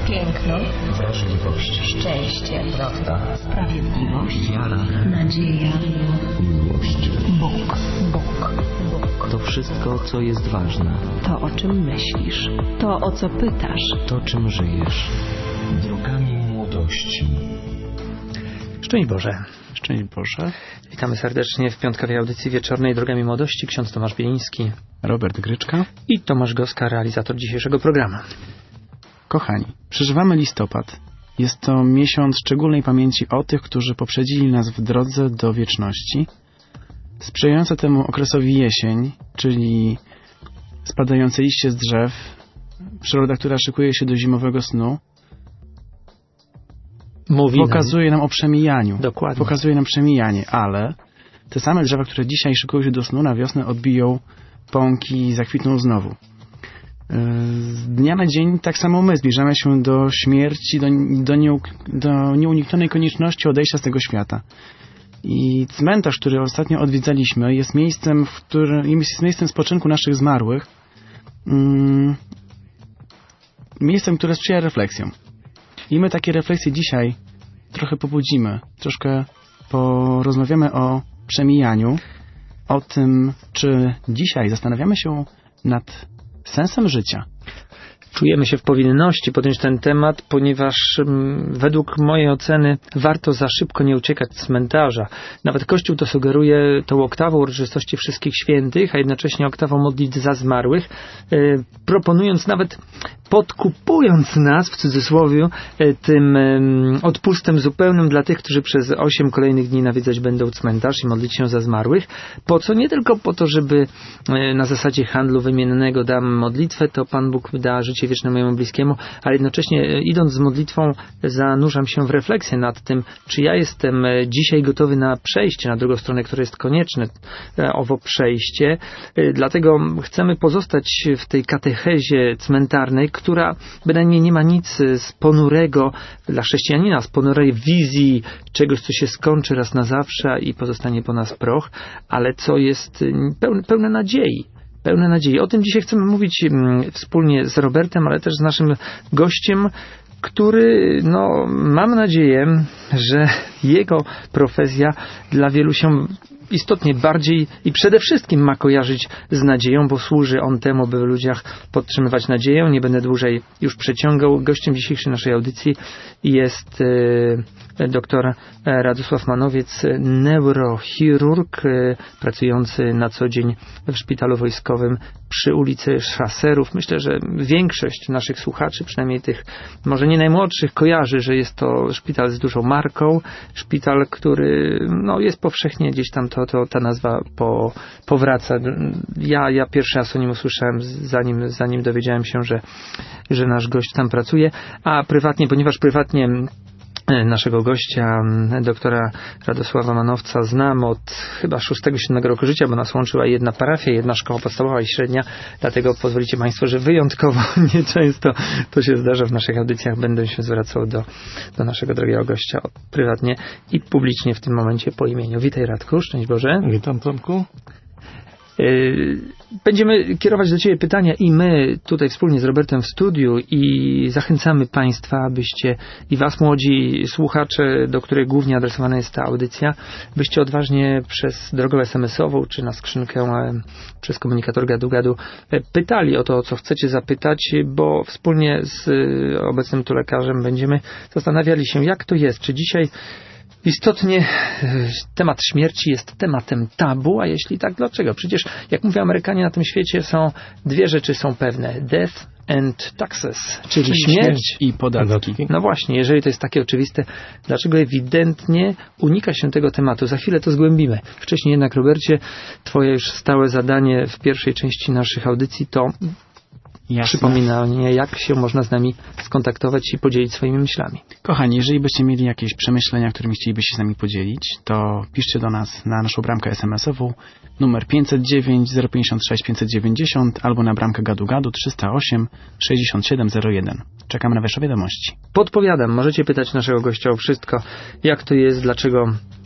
Piękno, wrażliwość, szczęście, prawda, sprawiedliwość, wiara, nadzieja, miłość, Bóg. to wszystko, co jest ważne, To, o czym myślisz, to, o co pytasz. to, czym żyjesz. Drogami młodości. Szczęść Boże. Szczęść Boże. Witamy serdecznie w piątkowej audycji wieczornej Drogami Młodości. Ksiądz Tomasz Bieliński Robert Gryczka. i Tomasz Goska, realizator dzisiejszego programu. Kochani, przeżywamy listopad. Jest to miesiąc szczególnej pamięci o tych, którzy poprzedzili nas w drodze do wieczności. Sprzyjająca temu okresowi jesień, czyli spadające liście z drzew, przyroda, która szykuje się do zimowego snu, pokazuje nam o przemijaniu. Dokładnie. Pokazuje nam przemijanie, ale te same drzewa, które dzisiaj szykują się do snu, na wiosnę odbiją pąki i zakwitną znowu. Z dnia na dzień tak samo my zbliżamy się do śmierci, do nieuniknionej konieczności odejścia z tego świata. I cmentarz, który ostatnio odwiedzaliśmy, jest miejscem, jest miejscem spoczynku naszych zmarłych. Miejscem, które sprzyja refleksjom. I my takie refleksje dzisiaj trochę pobudzimy. Troszkę porozmawiamy o przemijaniu, o tym, czy dzisiaj zastanawiamy się nad sensem życia. Czujemy się w powinności podjąć ten temat, ponieważ według mojej oceny warto za szybko nie uciekać z cmentarza. Nawet Kościół to sugeruje tą oktawą uroczystości wszystkich świętych, a jednocześnie oktawą modlitw za zmarłych, proponując nawet, podkupując nas, w cudzysłowie, tym odpustem zupełnym dla tych, którzy przez 8 kolejnych dni nawiedzać będą cmentarz i modlić się za zmarłych. Po co? Nie tylko po to, żeby na zasadzie handlu wymiennego dam modlitwę, to Pan Bóg da życie wieczne mojemu bliskiemu, ale jednocześnie idąc z modlitwą zanurzam się w refleksję nad tym, czy ja jestem dzisiaj gotowy na przejście na drugą stronę, które jest konieczne, owo przejście. Dlatego chcemy pozostać w tej katechezie cmentarnej, która bynajmniej nie ma nic z ponurego dla chrześcijanina, z ponurej wizji czegoś, co się skończy raz na zawsze i pozostanie po nas proch, ale co jest pełne nadziei. Pełne nadziei. O tym dzisiaj chcemy mówić wspólnie z Robertem, ale też z naszym gościem, który, mam nadzieję, że jego profesja dla wielu się istotnie bardziej i przede wszystkim ma kojarzyć z nadzieją, bo służy on temu, by w ludziach podtrzymywać nadzieję. Nie będę dłużej już przeciągał. Gościem dzisiejszej naszej audycji jest dr Radosław Manowiec, neurochirurg, pracujący na co dzień w szpitalu wojskowym przy ulicy Szaserów. Myślę, że większość naszych słuchaczy, przynajmniej tych może nie najmłodszych, kojarzy, że jest to szpital z dużą marką. Szpital, który jest powszechnie gdzieś tam ta nazwa powraca. Ja pierwszy raz o nim usłyszałem, zanim dowiedziałem się, że nasz gość tam pracuje, a prywatnie, ponieważ prywatnie naszego gościa, doktora Radosława Manowca, znam od chyba 6-7 roku życia, bo nas łączyła jedna parafia, jedna szkoła podstawowa i średnia, dlatego pozwolicie Państwo, że wyjątkowo nieczęsto to się zdarza w naszych audycjach. Będę się zwracał do naszego drogiego gościa prywatnie i publicznie w tym momencie po imieniu. Witaj, Radku, szczęść Boże. Witam, Tomku. Będziemy kierować do Ciebie pytania i my tutaj wspólnie z Robertem w studiu i zachęcamy Państwa, abyście i Was, młodzi słuchacze, do których głównie adresowana jest ta audycja, byście odważnie przez drogę SMS-ową czy na skrzynkę przez komunikator gadu-gadu pytali o to, o co chcecie zapytać, bo wspólnie z obecnym tu lekarzem będziemy zastanawiali się, jak to jest, czy dzisiaj istotnie temat śmierci jest tematem tabu, a jeśli tak, dlaczego? Przecież, jak mówią Amerykanie, na tym świecie dwie rzeczy są pewne. Death and taxes, czyli śmierć i podatki. No właśnie, jeżeli to jest takie oczywiste, dlaczego ewidentnie unika się tego tematu? Za chwilę to zgłębimy. Wcześniej jednak, Robercie, Twoje już stałe zadanie w pierwszej części naszych audycji to przypominanie, jak się można z nami skontaktować i podzielić swoimi myślami. Kochani, jeżeli byście mieli jakieś przemyślenia, którymi chcielibyście z nami podzielić, to piszcie do nas na naszą bramkę SMS-ową numer 509 056 590 albo na bramkę gadu-gadu 308 6701. Czekamy na Wasze wiadomości. Podpowiadam, możecie pytać naszego gościa o wszystko, jak to jest, dlaczego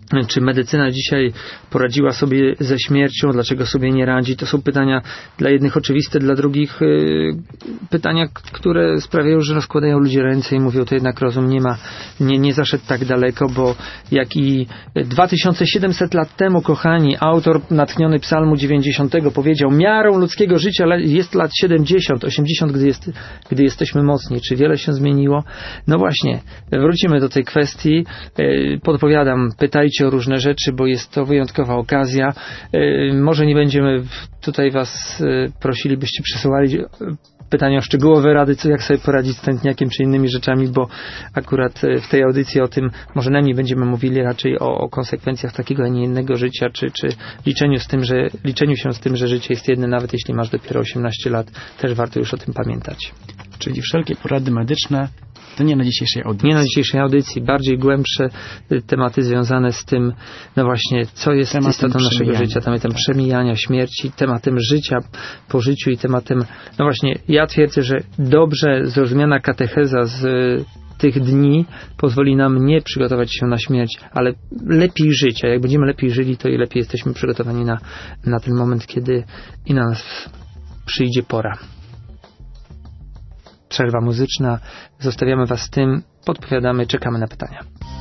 Czy medycyna dzisiaj poradziła sobie ze śmiercią? Dlaczego sobie nie radzi? To są pytania dla jednych oczywiste, dla drugich pytania, które sprawiają, że rozkładają ludzie ręce i mówią, to jednak rozum nie zaszedł tak daleko, bo jak i 2700 lat temu, kochani, autor natchniony Psalmu 90 powiedział, miarą ludzkiego życia jest lat 70, 80, gdy jesteśmy mocni. Czy wiele się zmieniło? No właśnie, wrócimy do tej kwestii. Podpowiadam, pytajcie o różne rzeczy, bo jest to wyjątkowa okazja. Może nie będziemy tutaj was prosili, byście przesyłali pytania o szczegółowe rady, jak sobie poradzić z tętniakiem czy innymi rzeczami, bo akurat w tej audycji o tym może najmniej będziemy mówili raczej o konsekwencjach takiego, a nie innego życia, czy liczeniu się z tym, że życie jest jedno, nawet jeśli masz dopiero 18 lat, też warto już o tym pamiętać. Czyli wszelkie porady medyczne to nie na dzisiejszej audycji. Nie na dzisiejszej audycji. Bardziej głębsze tematy związane z tym, no właśnie, co jest istotą naszego życia, tematem przemijania, śmierci, tematem życia po życiu i tematem, no właśnie, ja twierdzę, że dobrze zrozumiana katecheza z tych dni pozwoli nam nie przygotować się na śmierć, ale lepiej żyć. A jak będziemy lepiej żyli, to i lepiej jesteśmy przygotowani na ten moment, kiedy i na nas przyjdzie pora. Przerwa muzyczna. Zostawiamy was z tym. Podpowiadamy, czekamy na pytania.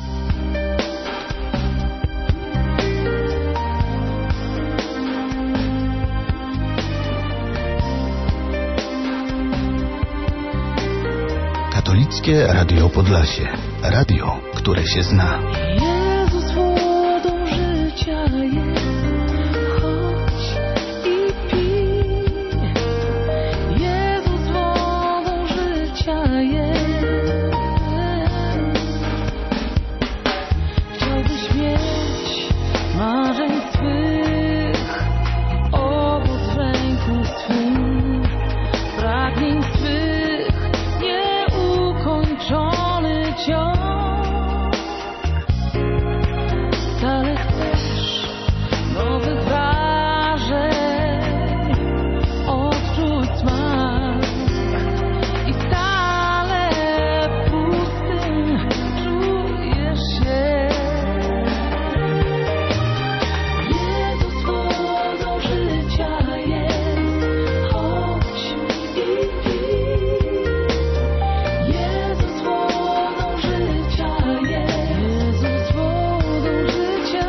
Katolickie Radio Podlasie. Radio, które się zna. Jezus wodą życia jest. Chodź i pij. Jezus wodą życia jest. Chciałbyś mieć marzeń swych, owoc w ręku swym, pragnień swych, nieukończony ciąg. Stale chcesz nowych wrażeń, odczuć smak i stale pustym czujesz się. Jezus wodą życia jest, chodź i pij. Jezus wodą życia jest, Jezus wodą życia.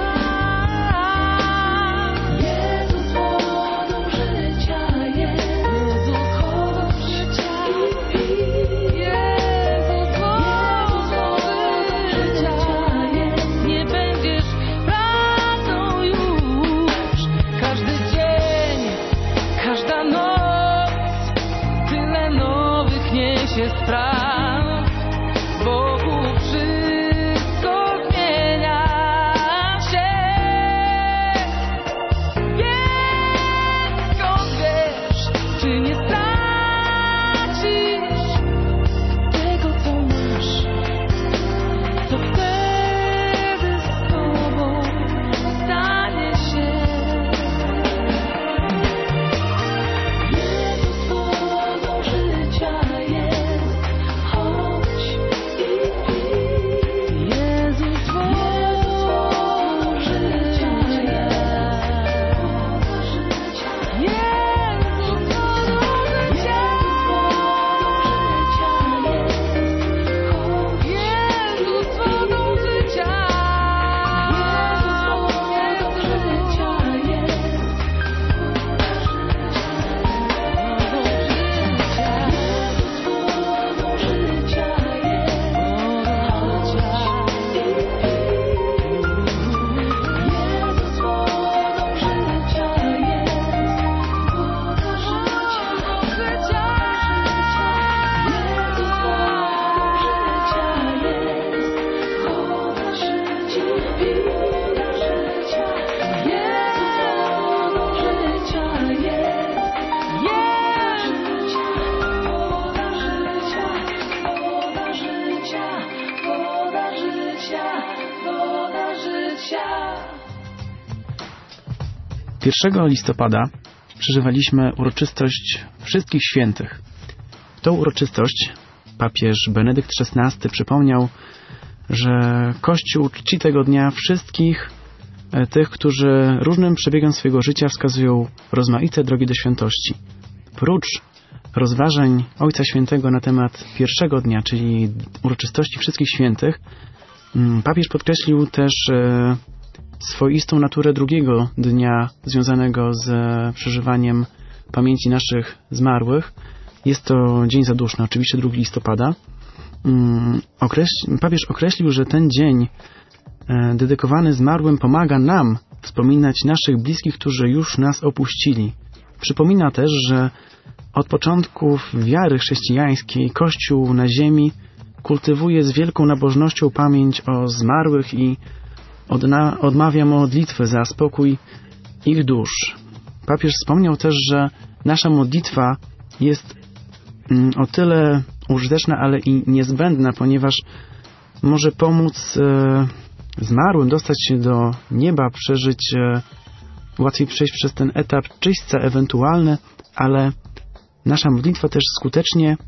Jezus wodą życia jest, Jezus wodą życia i pij. Jezus wodą życia jest, nie będziesz prawdą już. Każdy dzień, każda noc, tyle nowych niesie spraw. Bogu wszystko zmienia się. Więc skąd wiesz, czy nie stracisz tego, co masz, co wtedy z tobą stanie się. Jezus wodą życia jest, chodź i pij. Jezus wodą życia jest, Jezus wodą życia. Jezus wodą życia. Woda życia. 1 listopada przeżywaliśmy uroczystość Wszystkich Świętych. Tą uroczystość papież Benedykt XVI przypomniał że Kościół czci tego dnia wszystkich tych, którzy różnym przebiegiem swojego życia wskazują rozmaite drogi do świętości. Prócz rozważań Ojca Świętego na temat pierwszego dnia, czyli uroczystości Wszystkich Świętych, papież podkreślił też swoistą naturę drugiego dnia związanego z przeżywaniem pamięci naszych zmarłych. Jest to dzień zaduszny, oczywiście 2 listopada. Papież określił, że ten dzień dedykowany zmarłym pomaga nam wspominać naszych bliskich, którzy już nas opuścili. Przypomina też, że od początków wiary chrześcijańskiej Kościół na ziemi kultywuje z wielką nabożnością pamięć o zmarłych i odmawia modlitwy za spokój ich dusz. Papież wspomniał też, że nasza modlitwa jest o tyle użyteczna, ale i niezbędna, ponieważ może pomóc zmarłym dostać się do nieba, łatwiej przejść przez ten etap czyśćca ewentualny, ale nasza modlitwa też skutecznie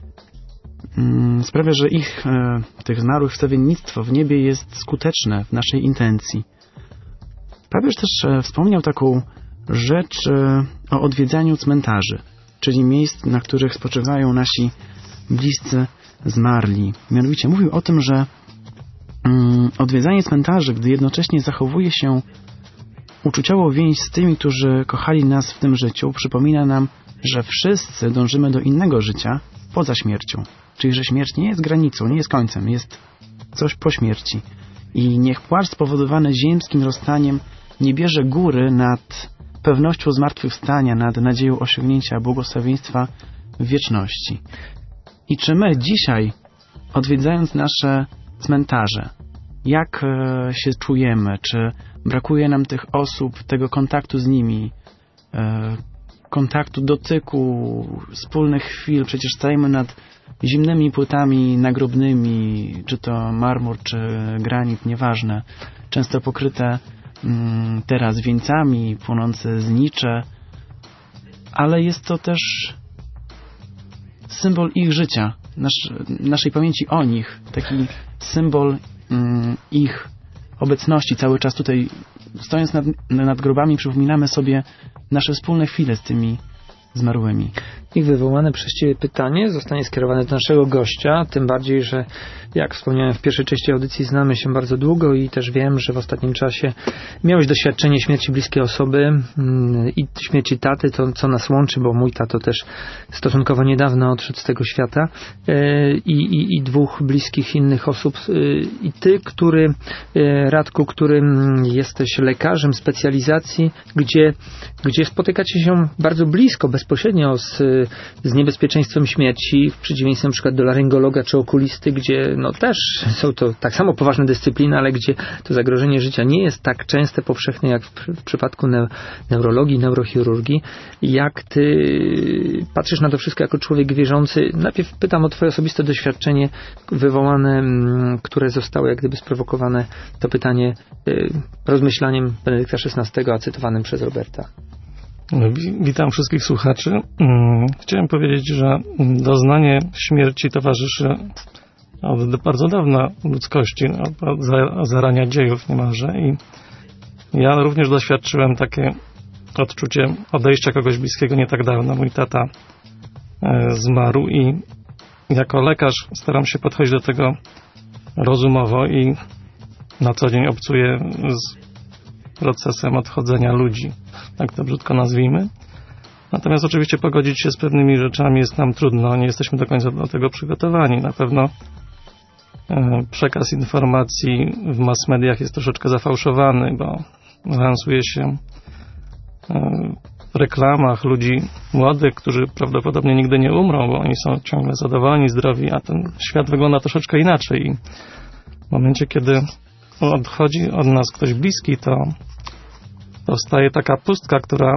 sprawia, że tych zmarłych wstawiennictwo w niebie jest skuteczne w naszej intencji. Papież też wspomniał taką rzecz o odwiedzaniu cmentarzy, czyli miejsc, na których spoczywają nasi bliscy zmarli. Mianowicie mówił o tym, że odwiedzanie cmentarzy, gdy jednocześnie zachowuje się uczuciowo więź z tymi, którzy kochali nas w tym życiu, przypomina nam, że wszyscy dążymy do innego życia poza śmiercią. Czyli, że śmierć nie jest granicą, nie jest końcem, jest coś po śmierci. I niech płacz spowodowany ziemskim rozstaniem nie bierze góry nad pewnością zmartwychwstania, nad nadzieją osiągnięcia błogosławieństwa w wieczności. I czy my dzisiaj, odwiedzając nasze cmentarze, jak się czujemy? Czy brakuje nam tych osób, tego kontaktu z nimi, kontaktu, dotyku, wspólnych chwil? Przecież stajemy nad zimnymi płytami nagrobnymi, czy to marmur, czy granit, nieważne, często pokryte teraz wieńcami, płonące znicze, ale jest to też symbol ich życia, naszej pamięci o nich, taki symbol ich obecności cały czas tutaj. Stojąc nad grobami, przypominamy sobie nasze wspólne chwile z tymi zmarłymi. I wywołane przez Ciebie pytanie zostanie skierowane do naszego gościa, tym bardziej, że jak wspomniałem w pierwszej części audycji, znamy się bardzo długo i też wiem, że w ostatnim czasie miałeś doświadczenie śmierci bliskiej osoby i śmierci taty, to co nas łączy, bo mój tato też stosunkowo niedawno odszedł z tego świata, i 2 bliskich innych osób. I Ty, Radku, którym jesteś lekarzem specjalizacji, gdzie spotykacie się bardzo blisko, bezpośrednio z niebezpieczeństwem śmierci, w przeciwieństwie na przykład do laryngologa czy okulisty, gdzie no też są to tak samo poważne dyscypliny, ale gdzie to zagrożenie życia nie jest tak częste, powszechne jak w przypadku neurologii, neurochirurgii. Jak Ty patrzysz na to wszystko jako człowiek wierzący? Najpierw pytam o Twoje osobiste doświadczenie wywołane, które zostało jak gdyby sprowokowane, to pytanie rozmyślaniem Benedykta XVI, a cytowanym przez Roberta. Witam wszystkich słuchaczy. Chciałem powiedzieć, że doznanie śmierci towarzyszy od bardzo dawna ludzkości, od zarania dziejów niemalże, i ja również doświadczyłem takie odczucie odejścia kogoś bliskiego nie tak dawno. Mój tata zmarł i jako lekarz staram się podchodzić do tego rozumowo i na co dzień obcuję z procesem odchodzenia ludzi, tak to brzydko nazwijmy. Natomiast oczywiście pogodzić się z pewnymi rzeczami jest nam trudno, nie jesteśmy do końca do tego przygotowani. Na pewno przekaz informacji w mass mediach jest troszeczkę zafałszowany, bo lansuje się w reklamach ludzi młodych, którzy prawdopodobnie nigdy nie umrą, bo oni są ciągle zadowoleni, zdrowi, a ten świat wygląda troszeczkę inaczej. I w momencie, kiedy odchodzi od nas ktoś bliski, to powstaje taka pustka, która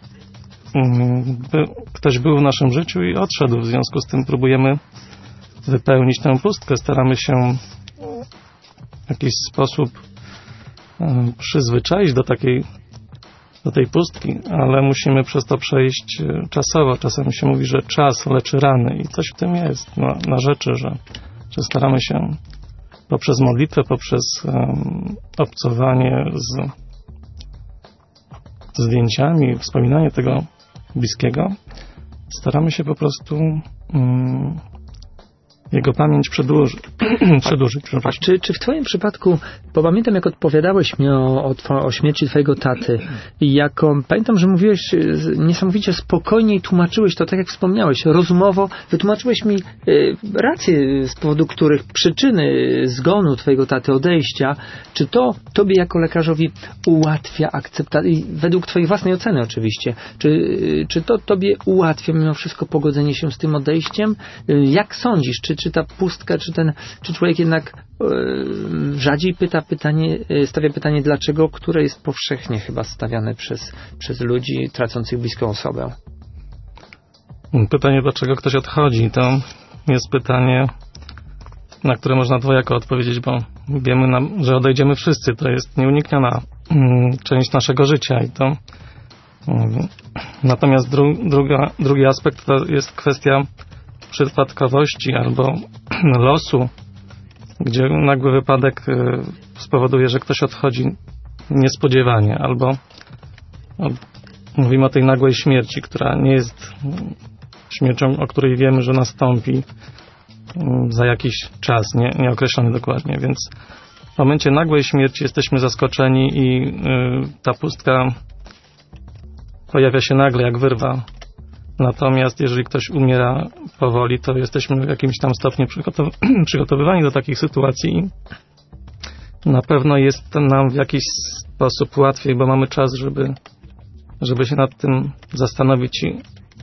ktoś był w naszym życiu i odszedł. W związku z tym próbujemy wypełnić tę pustkę. Staramy się w jakiś sposób przyzwyczaić do tej pustki, ale musimy przez to przejść czasowo. Czasem się mówi, że czas leczy rany i coś w tym jest na rzeczy, że staramy się poprzez modlitwę, poprzez obcowanie z zdjęciami, wspominanie tego bliskiego, staramy się po prostu jego pamięć przedłużyć. A czy w twoim przypadku, bo pamiętam jak odpowiadałeś mi o śmierci twojego taty i pamiętam, że mówiłeś niesamowicie spokojnie i tłumaczyłeś to, tak jak wspomniałeś, rozumowo, wytłumaczyłeś mi racje, z powodu których przyczyny zgonu twojego taty, odejścia, czy to tobie jako lekarzowi ułatwia akceptację, według twojej własnej oceny oczywiście, czy to tobie ułatwia mimo wszystko pogodzenie się z tym odejściem? Jak sądzisz, czy ta pustka, czy człowiek jednak rzadziej stawia pytanie dlaczego, które jest powszechnie chyba stawiane przez ludzi tracących bliską osobę? Pytanie, dlaczego ktoś odchodzi, to jest pytanie, na które można dwojako odpowiedzieć, bo wiemy, że odejdziemy wszyscy. To jest nieunikniona część naszego życia i to. Natomiast drugi aspekt to jest kwestia przypadkowości albo losu, gdzie nagły wypadek spowoduje, że ktoś odchodzi niespodziewanie, albo mówimy o tej nagłej śmierci, która nie jest śmiercią, o której wiemy, że nastąpi za jakiś czas, nieokreślony dokładnie, więc w momencie nagłej śmierci jesteśmy zaskoczeni i ta pustka pojawia się nagle jak wyrwa. Natomiast jeżeli ktoś umiera powoli, to jesteśmy w jakimś tam stopniu przygotowywani do takich sytuacji i na pewno jest nam w jakiś sposób łatwiej, bo mamy czas, żeby się nad tym zastanowić i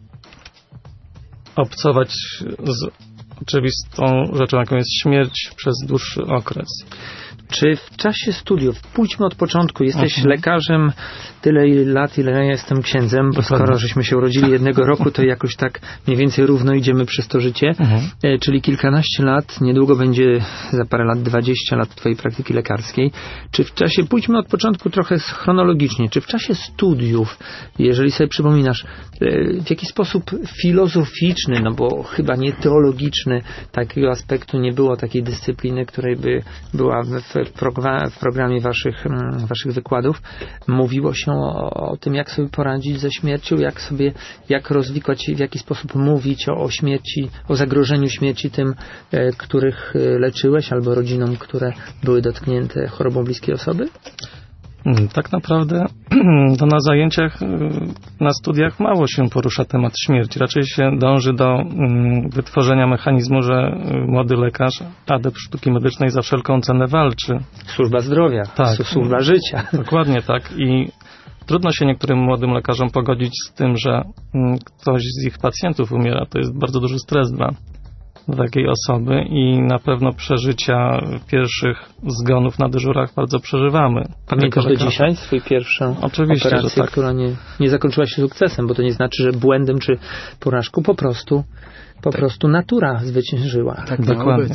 obcować z oczywistą rzeczą, jaką jest śmierć przez dłuższy okres. Czy w czasie studiów, pójdźmy od początku, jesteś lekarzem tyle lat, ile ja jestem księdzem, bo skoro żeśmy się urodzili jednego roku, to jakoś tak mniej więcej równo idziemy przez to życie, czyli kilkanaście lat, niedługo będzie za parę lat 20 lat twojej praktyki lekarskiej. Czy w czasie, pójdźmy od początku trochę chronologicznie, czy w czasie studiów, jeżeli sobie przypominasz, w jaki sposób filozoficzny, no bo chyba nie teologiczny, takiego aspektu nie było, takiej dyscypliny, której by była w programie waszych wykładów, mówiło się o tym, jak sobie poradzić ze śmiercią, jak rozwikłać, w jaki sposób mówić o śmierci, o zagrożeniu śmierci tym, których leczyłeś, albo rodzinom, które były dotknięte chorobą bliskiej osoby? Tak naprawdę na zajęciach, na studiach mało się porusza temat śmierci. Raczej się dąży do wytworzenia mechanizmu, że młody lekarz, adept sztuki medycznej za wszelką cenę walczy. Służba zdrowia, tak, służba życia. Dokładnie tak. I trudno się niektórym młodym lekarzom pogodzić z tym, że ktoś z ich pacjentów umiera. To jest bardzo duży stres dla takiej osoby i na pewno przeżycia pierwszych zgonów na dyżurach bardzo przeżywamy. Pamiętasz do dzisiaj swój pierwszą operację, tak, która nie zakończyła się sukcesem, bo to nie znaczy, że błędem czy porażką, po prostu natura zwyciężyła. Tak dokładnie.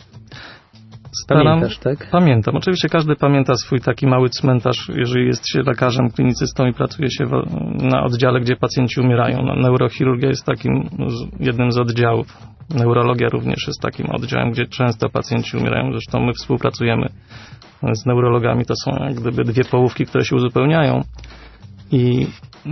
Pamiętasz, tak? Pamiętam. Oczywiście każdy pamięta swój taki mały cmentarz, jeżeli jest się lekarzem, klinicystą i pracuje się na oddziale, gdzie pacjenci umierają. Neurochirurgia jest jednym z oddziałów. Neurologia również jest takim oddziałem, gdzie często pacjenci umierają. Zresztą my współpracujemy z neurologami. To są jak gdyby dwie połówki, które się uzupełniają. I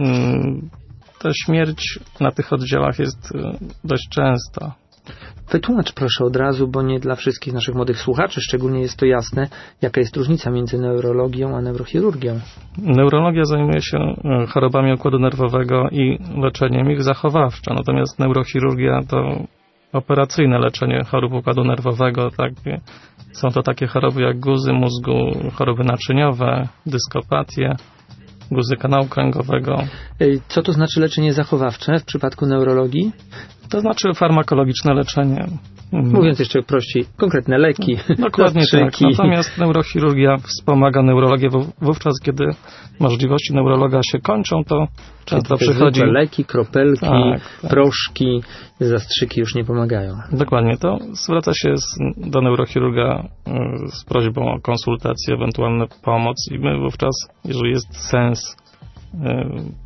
ta śmierć na tych oddziałach jest dość częsta. Wytłumacz proszę od razu, bo nie dla wszystkich naszych młodych słuchaczy szczególnie jest to jasne, jaka jest różnica między neurologią a neurochirurgią. Neurologia zajmuje się chorobami układu nerwowego i leczeniem ich zachowawczo, natomiast neurochirurgia to operacyjne leczenie chorób układu nerwowego. Tak? Są to takie choroby jak guzy mózgu, choroby naczyniowe, dyskopatie, guzy kanału kręgowego. Co to znaczy leczenie zachowawcze w przypadku neurologii? To znaczy farmakologiczne leczenie. Mówiąc jeszcze prościej, konkretne leki. Dokładnie tak. Natomiast neurochirurgia wspomaga neurologię wówczas, kiedy możliwości neurologa się kończą, to często przychodzi... leki, kropelki, proszki, zastrzyki już nie pomagają. Dokładnie. To zwraca się do neurochirurga z prośbą o konsultację, ewentualną pomoc i my wówczas, jeżeli jest sens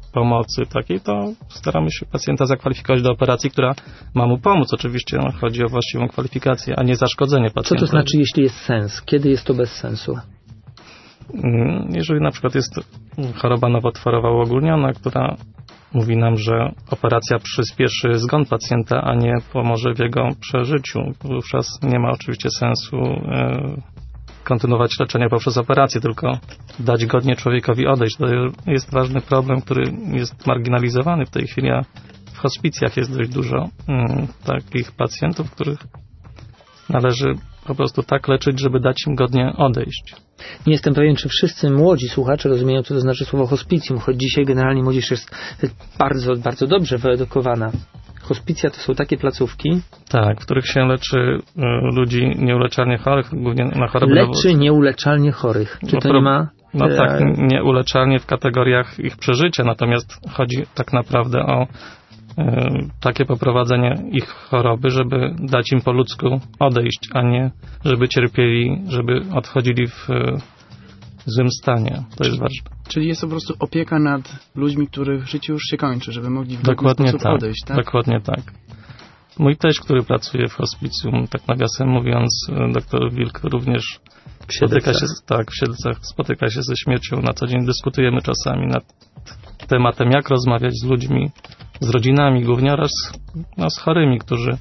pomocy takiej, to staramy się pacjenta zakwalifikować do operacji, która ma mu pomóc. Oczywiście chodzi o właściwą kwalifikację, a nie zaszkodzenie Co pacjenta. to znaczy, jeśli jest sens? Kiedy jest to bez sensu? Jeżeli na przykład jest choroba nowotworowa uogólniona, która mówi nam, że operacja przyspieszy zgon pacjenta, a nie pomoże w jego przeżyciu, wówczas nie ma oczywiście sensu kontynuować leczenia poprzez operację, tylko dać godnie człowiekowi odejść. To jest ważny problem, który jest marginalizowany w tej chwili, a w hospicjach jest dość dużo takich pacjentów, których należy po prostu tak leczyć, żeby dać im godnie odejść. Nie jestem pewien, czy wszyscy młodzi słuchacze rozumieją, co to znaczy słowo hospicjum, choć dzisiaj generalnie młodzież jest bardzo, bardzo dobrze wyedukowana. Hospicja to są takie placówki. Tak, w których się leczy ludzi nieuleczalnie chorych, głównie na choroby Leczy nieuleczalnie chorych. Czy to nie ma... No tak, nieuleczalnie w kategoriach ich przeżycia, natomiast chodzi tak naprawdę o takie poprowadzenie ich choroby, żeby dać im po ludzku odejść, a nie żeby cierpieli, żeby odchodzili w złym stanie. To jest ważne. Czyli jest to po prostu opieka nad ludźmi, których życie już się kończy, żeby mogli w Dokładnie taki sposób tak, odejść, tak? Dokładnie tak. Mój teść, który pracuje w hospicjum, tak nawiasem mówiąc, doktor Wilk również spotyka się, w Siedlcach spotyka się ze śmiercią na co dzień. Dyskutujemy czasami nad tematem, jak rozmawiać z ludźmi, z rodzinami, głównie oraz z chorymi, którzy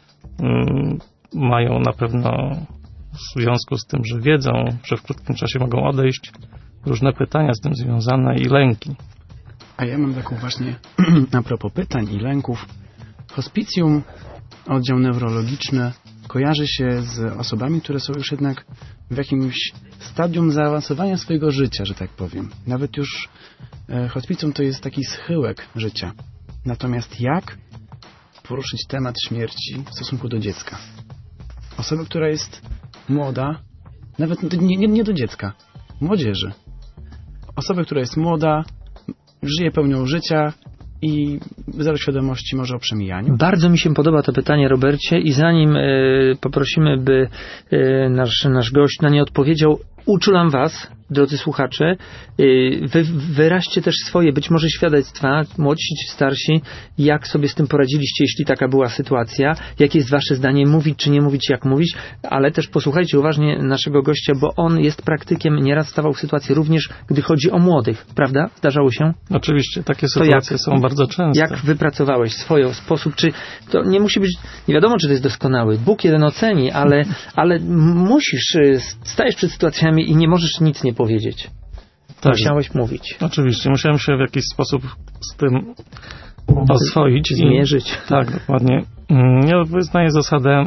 mają na pewno w związku z tym, że wiedzą, że w krótkim czasie mogą odejść, różne pytania z tym związane i lęki. A ja mam taką właśnie, a propos pytań i lęków, hospicjum, oddział neurologiczny kojarzy się z osobami, które są już jednak w jakimś stadium zaawansowania swojego życia, że tak powiem. Nawet już hospicjum to jest taki schyłek życia. Natomiast jak poruszyć temat śmierci w stosunku do dziecka? Osoba, która jest młoda, nawet nie do dziecka, młodzieży. Osoba, która jest młoda, żyje pełnią życia i zero świadomości może o przemijaniu. Bardzo mi się podoba to pytanie, Robercie, i zanim poprosimy, by nasz gość na nie odpowiedział, uczulam was, drodzy słuchacze, wyraźcie też swoje, być może świadectwa, młodsi czy starsi, jak sobie z tym poradziliście, jeśli taka była sytuacja, jakie jest wasze zdanie, mówić czy nie mówić, jak mówić, ale też posłuchajcie uważnie naszego gościa, bo on jest praktykiem, nieraz stawał w sytuacji również, gdy chodzi o młodych, prawda? Zdarzało się? Oczywiście, takie sytuacje są bardzo częste. Jak wypracowałeś swój sposób, czy to nie musi być, nie wiadomo, czy to jest doskonały, Bóg jeden oceni, ale musisz, stajesz przed sytuacjami i nie możesz nic nie powiedzieć. Tak. Musiałeś mówić. Oczywiście, musiałem się w jakiś sposób z tym oswoić. Zmierzyć. Tak, dokładnie. Ja wyznaję zasadę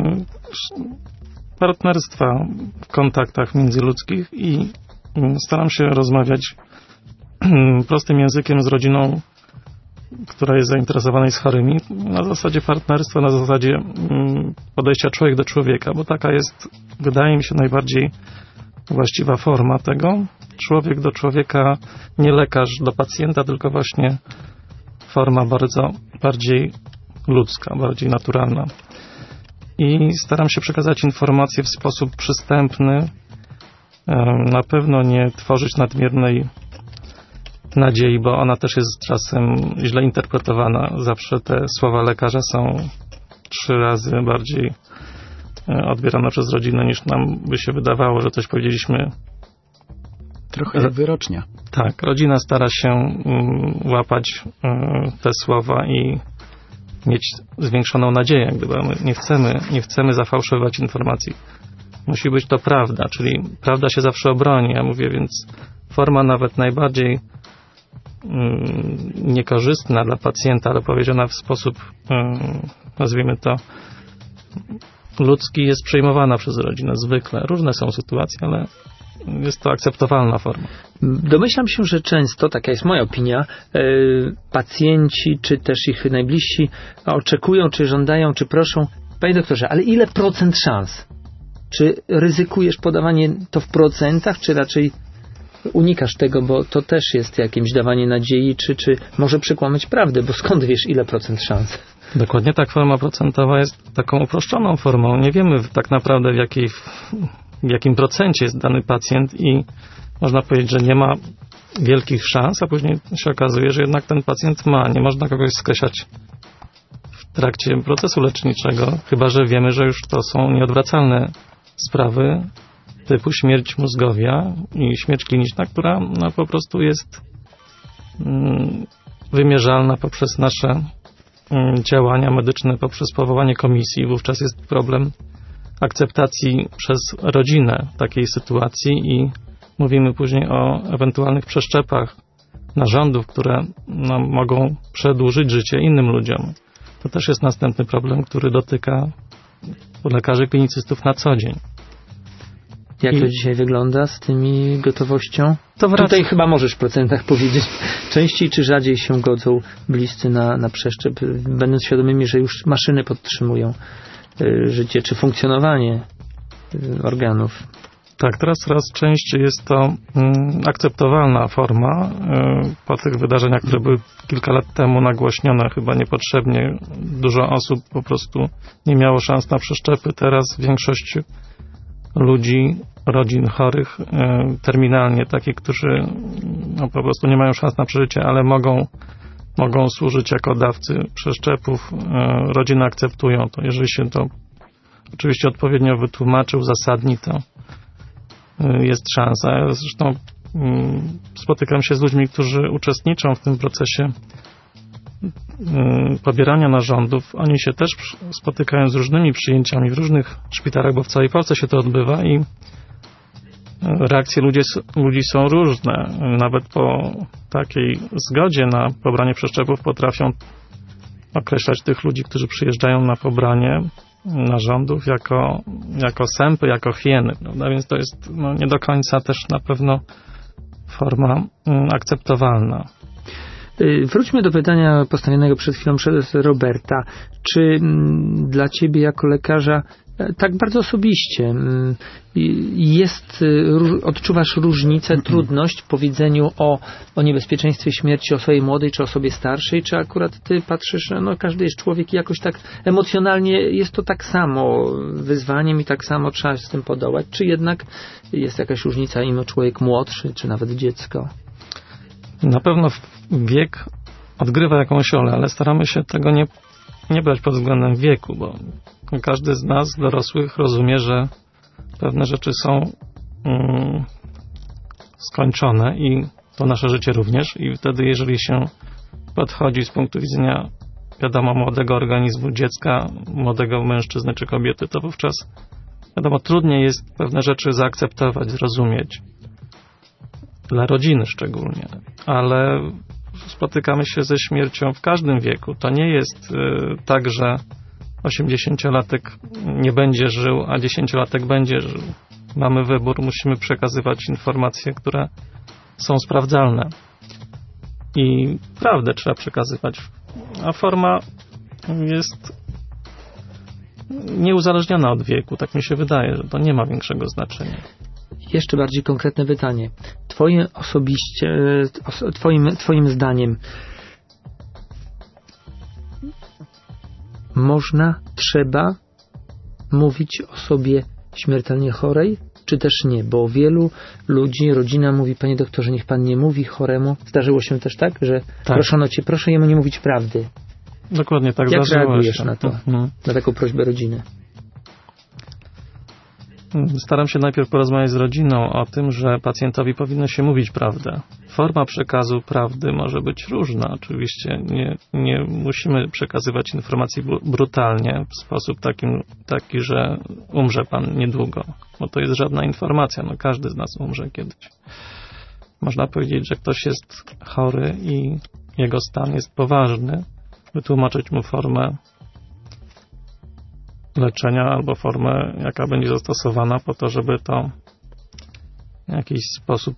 partnerstwa w kontaktach międzyludzkich i staram się rozmawiać prostym językiem z rodziną, która jest zainteresowana i z chorymi, na zasadzie partnerstwa, na zasadzie podejścia człowiek do człowieka, bo taka jest, wydaje mi się, najbardziej właściwa forma tego. Człowiek do człowieka, nie lekarz do pacjenta, tylko właśnie forma bardziej ludzka, bardziej naturalna. I staram się przekazać informacje w sposób przystępny, na pewno nie tworzyć nadmiernej nadziei, bo ona też jest czasem źle interpretowana. Zawsze te słowa lekarza są 3 razy bardziej odbierane przez rodzinę, niż nam by się wydawało, że coś powiedzieliśmy. Trochę jak wyrocznia. Tak, rodzina stara się łapać te słowa i mieć zwiększoną nadzieję, jak gdyby. My nie chcemy zafałszować informacji. Musi być to prawda, czyli prawda się zawsze obroni. Ja mówię, więc forma nawet najbardziej niekorzystna dla pacjenta, ale powiedziana w sposób, nazwijmy to, ludzki, jest przyjmowana przez rodzinę zwykle. Różne są sytuacje, ale jest to akceptowalna forma. Domyślam się, że często, taka jest moja opinia, pacjenci, czy też ich najbliżsi oczekują, czy żądają, czy proszą, panie doktorze, ale ile procent szans? Czy ryzykujesz podawanie to w procentach, czy raczej unikasz tego, bo to też jest jakimś dawanie nadziei, czy może przekłamać prawdę, bo skąd wiesz, ile procent szans? Dokładnie tak, forma procentowa jest taką uproszczoną formą. Nie wiemy tak naprawdę w jakim procencie jest dany pacjent i można powiedzieć, że nie ma wielkich szans, a później się okazuje, że jednak ten pacjent ma. Nie można kogoś skreślać w trakcie procesu leczniczego, chyba że wiemy, że już to są nieodwracalne sprawy typu śmierć mózgowia i śmierć kliniczna, która no, po prostu jest wymierzalna poprzez nasze działania medyczne, poprzez powołanie komisji. Wówczas jest problem akceptacji przez rodzinę takiej sytuacji i mówimy później o ewentualnych przeszczepach narządów, które no, mogą przedłużyć życie innym ludziom. To też jest następny problem, który dotyka lekarzy klinicystów na co dzień. Jak to dzisiaj wygląda z tymi gotowością? To Tutaj chyba możesz w procentach powiedzieć. Częściej czy rzadziej się godzą bliscy na przeszczep, będąc świadomymi, że już maszyny podtrzymują życie czy funkcjonowanie organów. Tak, teraz coraz częściej jest to akceptowalna forma. Po tych wydarzeniach, które były kilka lat temu nagłośnione, chyba niepotrzebnie dużo osób po prostu nie miało szans na przeszczepy. Teraz większość ludzi, rodzin chorych terminalnie, takich, którzy no, po prostu nie mają szans na przeżycie, ale mogą służyć jako dawcy przeszczepów. Rodziny akceptują to. Jeżeli się to oczywiście odpowiednio wytłumaczy, uzasadni, to jest szansa. Ja zresztą spotykam się z ludźmi, którzy uczestniczą w tym procesie pobierania narządów. Oni się też spotykają z różnymi przyjęciami w różnych szpitalach, bo w całej Polsce się to odbywa i reakcje ludzi są różne. Nawet po takiej zgodzie na pobranie przeszczepów potrafią określać tych ludzi, którzy przyjeżdżają na pobranie narządów jako sępy, jako hieny, prawda? Więc to jest no, nie do końca też na pewno forma akceptowalna. Wróćmy do pytania postawionego przed chwilą przez Roberta. Czy dla Ciebie jako lekarza tak bardzo osobiście odczuwasz różnicę, trudność w powiedzeniu o niebezpieczeństwie śmierci osobie młodej czy osobie starszej, czy akurat Ty patrzysz, no każdy jest człowiek i jakoś tak emocjonalnie jest to tak samo wyzwaniem i tak samo trzeba z tym podołać, czy jednak jest jakaś różnica im człowiek młodszy, czy nawet dziecko? Na pewno wiek odgrywa jakąś rolę, ale staramy się tego nie brać pod względem wieku, bo każdy z nas, dorosłych, rozumie, że pewne rzeczy są skończone i to nasze życie również i wtedy, jeżeli się podchodzi z punktu widzenia, wiadomo, młodego organizmu dziecka, młodego mężczyzny czy kobiety, to wówczas, wiadomo, trudniej jest pewne rzeczy zaakceptować, zrozumieć. Dla rodziny szczególnie, ale spotykamy się ze śmiercią w każdym wieku. To nie jest tak, że 80-latek nie będzie żył, a 10-latek będzie żył. Mamy wybór, musimy przekazywać informacje, które są sprawdzalne. I prawdę trzeba przekazywać. A forma jest nieuzależniona od wieku. Tak mi się wydaje, że to nie ma większego znaczenia. Jeszcze bardziej konkretne pytanie. Twoim zdaniem trzeba mówić o osobie śmiertelnie chorej, czy też nie? Bo wielu ludzi, rodzina mówi, panie doktorze, niech pan nie mówi choremu. Zdarzyło się też tak, że proszono cię, proszę jemu nie mówić prawdy. Dokładnie tak. Jak zdarzyło reagujesz się na to? Na taką prośbę rodziny? Staram się najpierw porozmawiać z rodziną o tym, że pacjentowi powinno się mówić prawdę. Forma przekazu prawdy może być różna. Oczywiście nie musimy przekazywać informacji brutalnie w sposób taki, że umrze pan niedługo, bo to jest żadna informacja. No, każdy z nas umrze kiedyś. Można powiedzieć, że ktoś jest chory i jego stan jest poważny. Wytłumaczyć mu formę leczenia albo formę, jaka będzie zastosowana po to, żeby to w jakiś sposób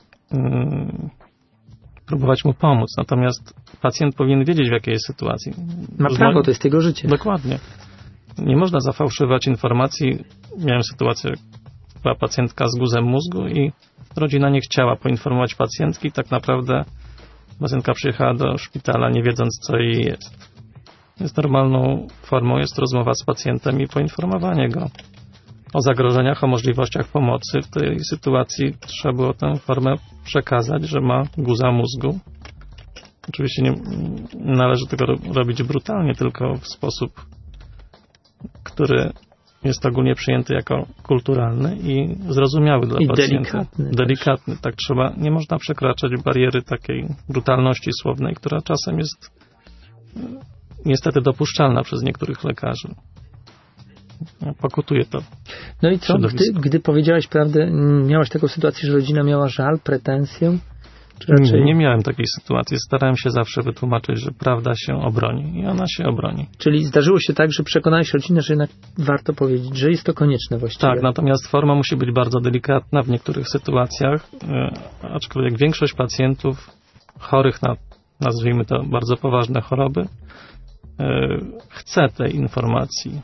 próbować mu pomóc. Natomiast pacjent powinien wiedzieć, w jakiej jest sytuacji. Ma prawo, to jest jego życie. Dokładnie. Nie można zafałszywać informacji. Miałem sytuację, była pacjentka z guzem mózgu i rodzina nie chciała poinformować pacjentki. Tak naprawdę pacjentka przyjechała do szpitala, nie wiedząc, co jej jest. Jest normalną formą, jest rozmowa z pacjentem i poinformowanie go o zagrożeniach, o możliwościach pomocy. W tej sytuacji trzeba było tę formę przekazać, że ma guza mózgu. Oczywiście nie należy tego robić brutalnie, tylko w sposób, który jest ogólnie przyjęty jako kulturalny i zrozumiały dla pacjenta. Delikatny. Tak trzeba, nie można przekraczać bariery takiej brutalności słownej, która czasem jest niestety dopuszczalna przez niektórych lekarzy. Pokutuje to. No i co, gdy powiedziałeś prawdę, miałaś taką sytuację, że rodzina miała żal, pretensję? Czy raczej... Nie miałem takiej sytuacji. Starałem się zawsze wytłumaczyć, że prawda się obroni i ona się obroni. Czyli zdarzyło się tak, że przekonałeś rodzinę, że jednak warto powiedzieć, że jest to konieczne właściwie. Tak, natomiast forma musi być bardzo delikatna w niektórych sytuacjach, aczkolwiek większość pacjentów chorych na, nazwijmy to, bardzo poważne chce tej informacji.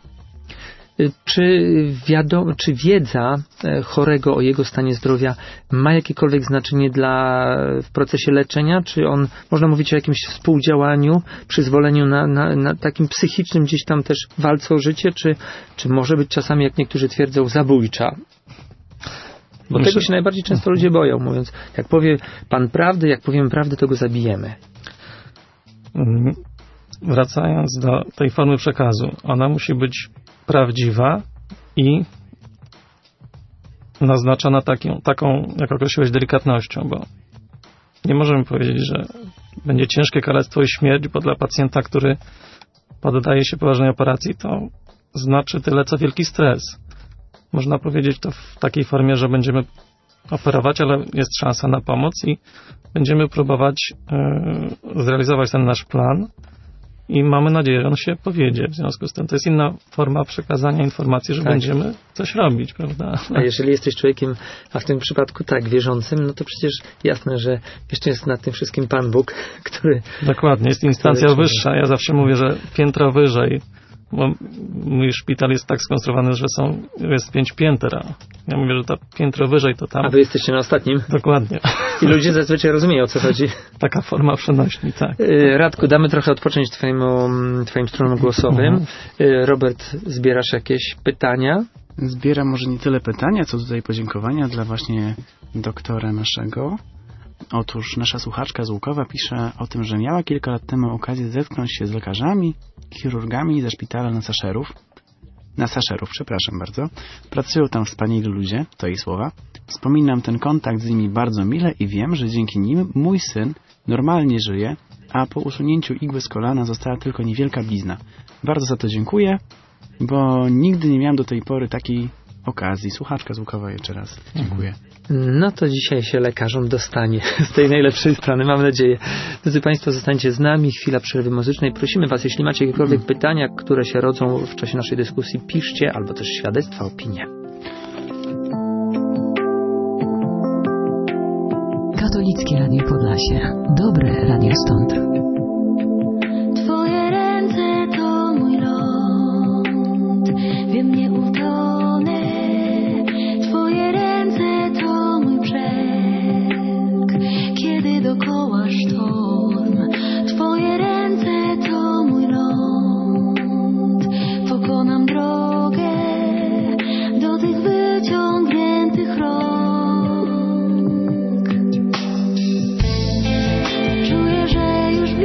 Czy wiedza chorego o jego stanie zdrowia ma jakiekolwiek znaczenie w procesie leczenia? Czy można mówić o jakimś współdziałaniu, przyzwoleniu na takim psychicznym gdzieś tam też walce o życie? Czy może być czasami, jak niektórzy twierdzą, zabójcza? Bo tego się najbardziej często ludzie boją, mówiąc, jak powie pan prawdę, jak powiemy prawdę, to go zabijemy. Wracając do tej formy przekazu, ona musi być prawdziwa i naznaczona taką, jak określiłeś, delikatnością, bo nie możemy powiedzieć, że będzie ciężkie kalectwo i śmierć, bo dla pacjenta, który poddaje się poważnej operacji, to znaczy tyle, co wielki stres. Można powiedzieć to w takiej formie, że będziemy operować, ale jest szansa na pomoc i będziemy próbować zrealizować ten nasz plan. I mamy nadzieję, że on się powiedzie. W związku z tym to jest inna forma przekazania informacji, że będziemy coś robić, prawda? A jeżeli jesteś człowiekiem, a w tym przypadku tak, wierzącym, no to przecież jasne, że jeszcze jest nad tym wszystkim Pan Bóg, który... Dokładnie, jest instancja wyższa. Ja zawsze mówię, że piętro wyżej, bo mój szpital jest tak skonstruowany, że jest 5 pięter, a ja mówię, że to piętro wyżej to tam. A wy jesteście na ostatnim? Dokładnie. I ludzie zazwyczaj rozumieją, o co chodzi. Taka forma przenośni, tak. Radku, damy trochę odpocząć twoim stronom głosowym. Robert, zbierasz jakieś pytania? Zbieram może nie tyle pytania, co tutaj podziękowania dla właśnie doktora naszego. Otóż nasza słuchaczka z Łukowa pisze o tym, że miała kilka lat temu okazję zetknąć się z lekarzami, chirurgami ze szpitala na Saszerów, przepraszam bardzo. Pracują tam wspaniali ludzie, to jej słowa. Wspominam ten kontakt z nimi bardzo mile i wiem, że dzięki nim mój syn normalnie żyje, a po usunięciu igły z kolana została tylko niewielka blizna. Bardzo za to dziękuję, bo nigdy nie miałem do tej pory takiej okazji. Słuchaczka z Łukowa jeszcze raz dziękuję. No to dzisiaj się lekarzom dostanie z tej najlepszej strony, mam nadzieję. Drodzy Państwo, zostańcie z nami, chwila przerwy muzycznej. Prosimy Was, jeśli macie jakiekolwiek pytania, które się rodzą w czasie naszej dyskusji, piszcie, albo też świadectwa, opinie. Katolickie Radio Podlasie. Dobre radio stąd. Twoje ręce to mój ląd, we mnie utonę. Twoje ręce to mój brzeg, kiedy dokoła sztorm. Twoje ręce to mój ląd, pokonam drogę do tych wyciągniętych rąk. Czuję, że już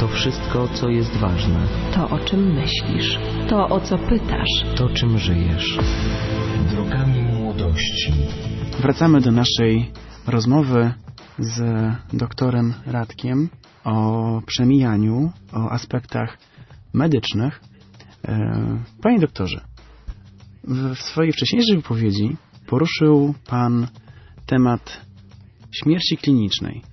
To wszystko, co jest ważne. To, o czym myślisz. To, o co pytasz. To, czym żyjesz. Drogami młodości. Wracamy do naszej rozmowy z doktorem Radkiem o przemijaniu, o aspektach medycznych. Panie doktorze, w swojej wcześniejszej wypowiedzi poruszył Pan temat śmierci klinicznej.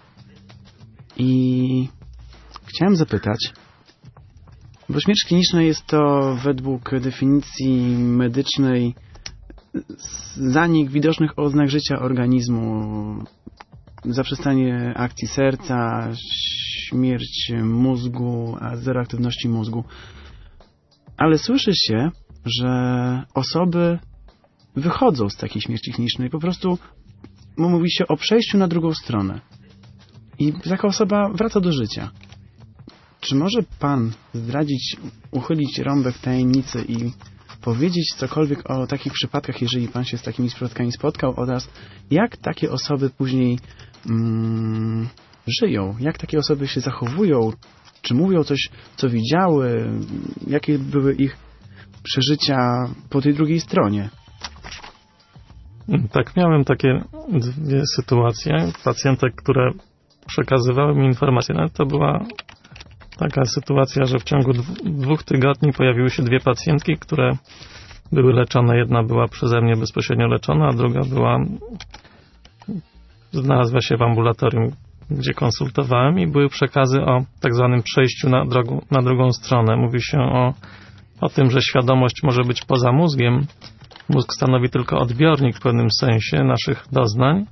I chciałem zapytać, bo śmierć kliniczna jest to według definicji medycznej zanik widocznych oznak życia organizmu, zaprzestanie akcji serca, śmierć mózgu, zero aktywności mózgu. Ale słyszy się, że osoby wychodzą z takiej śmierci klinicznej. Po prostu mówi się o przejściu na drugą stronę. I taka osoba wraca do życia. Czy może Pan zdradzić, uchylić rąbek tajemnicy i powiedzieć cokolwiek o takich przypadkach, jeżeli Pan się z takimi przypadkami spotkał, oraz jak takie osoby później żyją? Jak takie osoby się zachowują? Czy mówią coś, co widziały? Jakie były ich przeżycia po tej drugiej stronie? Tak, miałem takie dwie sytuacje. Pacjentek, które przekazywały mi informacje. No, to była taka sytuacja, że w ciągu 2 tygodni pojawiły się 2 pacjentki, które były leczone. Jedna była przeze mnie bezpośrednio leczona, a druga znalazła się w ambulatorium, gdzie konsultowałem, i były przekazy o tak zwanym przejściu na drugą stronę. Mówi się o tym, że świadomość może być poza mózgiem. Mózg stanowi tylko odbiornik w pewnym sensie naszych doznań.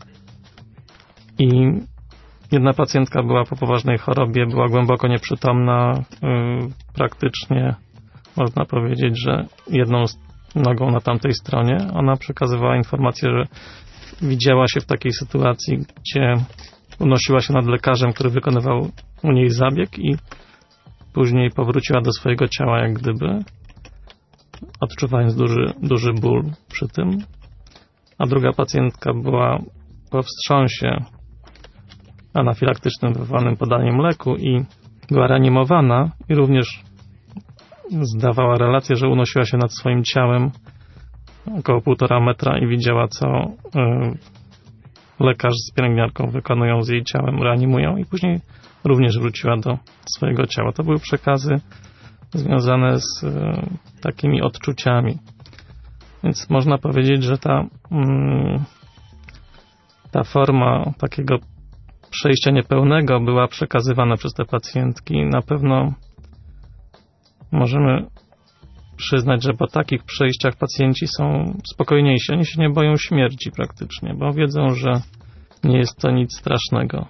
I jedna pacjentka była po poważnej chorobie, była głęboko nieprzytomna, praktycznie można powiedzieć, że jedną nogą na tamtej stronie. Ona przekazywała informację, że widziała się w takiej sytuacji, gdzie unosiła się nad lekarzem, który wykonywał u niej zabieg, i później powróciła do swojego ciała jak gdyby, odczuwając duży ból przy tym. A druga pacjentka była po wstrząsie anafilaktycznym wywołanym podaniem leku i była reanimowana, i również zdawała relację, że unosiła się nad swoim ciałem około 1,5 metra i widziała, co lekarz z pielęgniarką wykonują z jej ciałem, reanimują, i później również wróciła do swojego ciała. To były przekazy związane z takimi odczuciami. Więc można powiedzieć, że ta forma takiego przejścia niepełnego była przekazywana przez te pacjentki. Na pewno możemy przyznać, że po takich przejściach pacjenci są spokojniejsi. Oni się nie boją śmierci praktycznie, bo wiedzą, że nie jest to nic strasznego.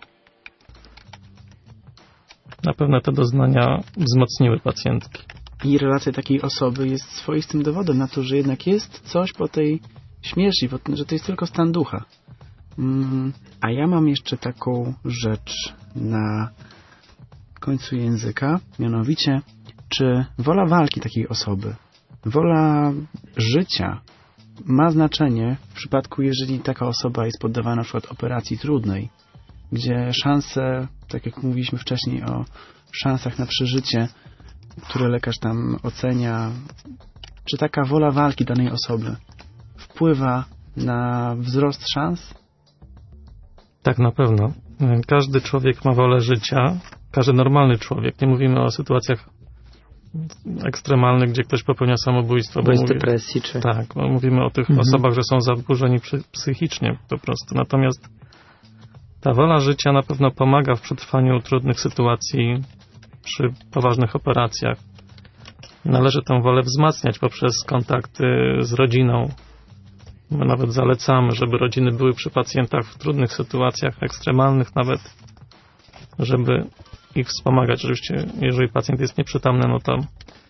Na pewno te doznania wzmocniły pacjentki. I relacja takiej osoby jest swoistym dowodem na to, że jednak jest coś po tej śmierci, że to jest tylko stan ducha. A ja mam jeszcze taką rzecz na końcu języka, mianowicie, czy wola walki takiej osoby, wola życia ma znaczenie w przypadku, jeżeli taka osoba jest poddawana na przykład operacji trudnej, gdzie szanse, tak jak mówiliśmy wcześniej o szansach na przeżycie, które lekarz tam ocenia, czy taka wola walki danej osoby wpływa na wzrost szans? Tak, na pewno. Każdy człowiek ma wolę życia, każdy normalny człowiek. Nie mówimy o sytuacjach ekstremalnych, gdzie ktoś popełnia samobójstwo. Bez depresji, czy... Tak, bo mówimy o tych osobach, że są zaburzeni psychicznie po prostu. Natomiast ta wola życia na pewno pomaga w przetrwaniu trudnych sytuacji przy poważnych operacjach. Należy tę wolę wzmacniać poprzez kontakty z rodziną. My nawet zalecamy, żeby rodziny były przy pacjentach w trudnych sytuacjach, ekstremalnych nawet, żeby ich wspomagać. Oczywiście, jeżeli pacjent jest nieprzytomny, no to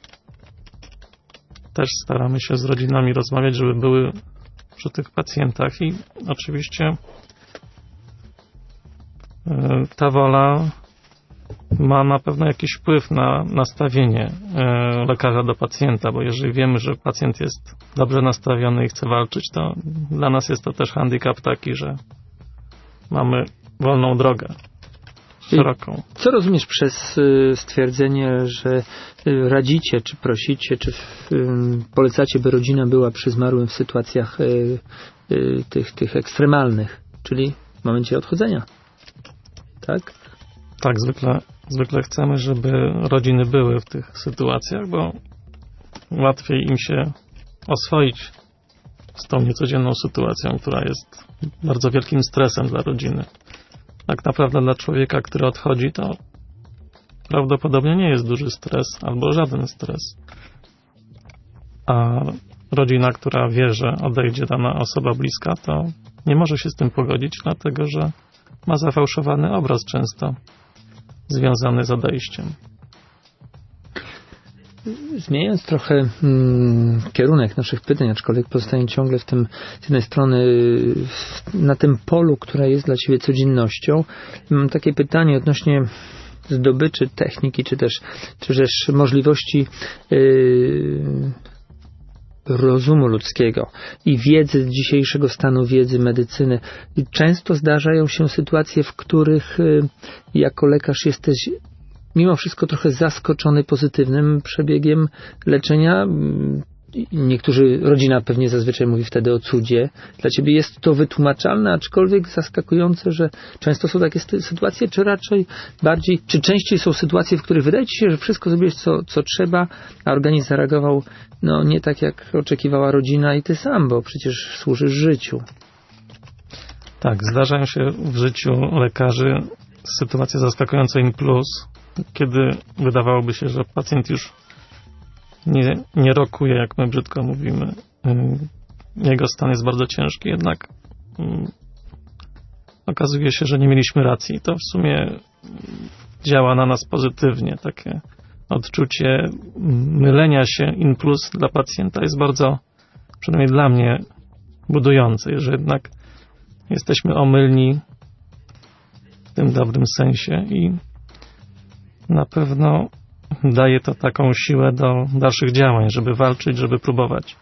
też staramy się z rodzinami rozmawiać, żeby były przy tych pacjentach, i oczywiście ta wola ma na pewno jakiś wpływ na nastawienie lekarza do pacjenta, bo jeżeli wiemy, że pacjent jest dobrze nastawiony i chce walczyć, to dla nas jest to też handicap taki, że mamy wolną drogę. szeroką. Co rozumiesz przez stwierdzenie, że radzicie, czy prosicie, czy polecacie, by rodzina była przy zmarłym w sytuacjach tych ekstremalnych, czyli w momencie odchodzenia? Tak? Tak, zwykle chcemy, żeby rodziny były w tych sytuacjach, bo łatwiej im się oswoić z tą niecodzienną sytuacją, która jest bardzo wielkim stresem dla rodziny. Tak naprawdę dla człowieka, który odchodzi, to prawdopodobnie nie jest duży stres albo żaden stres. A rodzina, która wie, że odejdzie dana osoba bliska, to nie może się z tym pogodzić, dlatego że ma zafałszowany obraz często związany z odejściem. Zmieniając trochę kierunek naszych pytań, aczkolwiek pozostaję ciągle w tym, z jednej strony na tym polu, która jest dla Ciebie codziennością, mam takie pytanie odnośnie zdobyczy techniki, czy też możliwości rozumu ludzkiego i wiedzy, dzisiejszego stanu wiedzy, medycyny. I często zdarzają się sytuacje, w których jako lekarz jesteś mimo wszystko trochę zaskoczony pozytywnym przebiegiem leczenia. Rodzina pewnie zazwyczaj mówi wtedy o cudzie. Dla Ciebie jest to wytłumaczalne, aczkolwiek zaskakujące, że często są takie sytuacje, czy raczej czy częściej są sytuacje, w których wydaje Ci się, że wszystko zrobiłeś co trzeba, a organizm zareagował nie tak, jak oczekiwała rodzina i Ty sam, bo przecież służysz życiu. Tak, zdarzają się w życiu lekarzy sytuacje zaskakujące in plus, kiedy wydawałoby się, że pacjent już nie rokuje, jak my brzydko mówimy. Jego stan jest bardzo ciężki, jednak okazuje się, że nie mieliśmy racji. To w sumie działa na nas pozytywnie. Takie odczucie mylenia się in plus dla pacjenta jest bardzo, przynajmniej dla mnie, budujące, że jednak jesteśmy omylni w tym dobrym sensie i na pewno daje to taką siłę do dalszych działań, żeby walczyć, żeby próbować.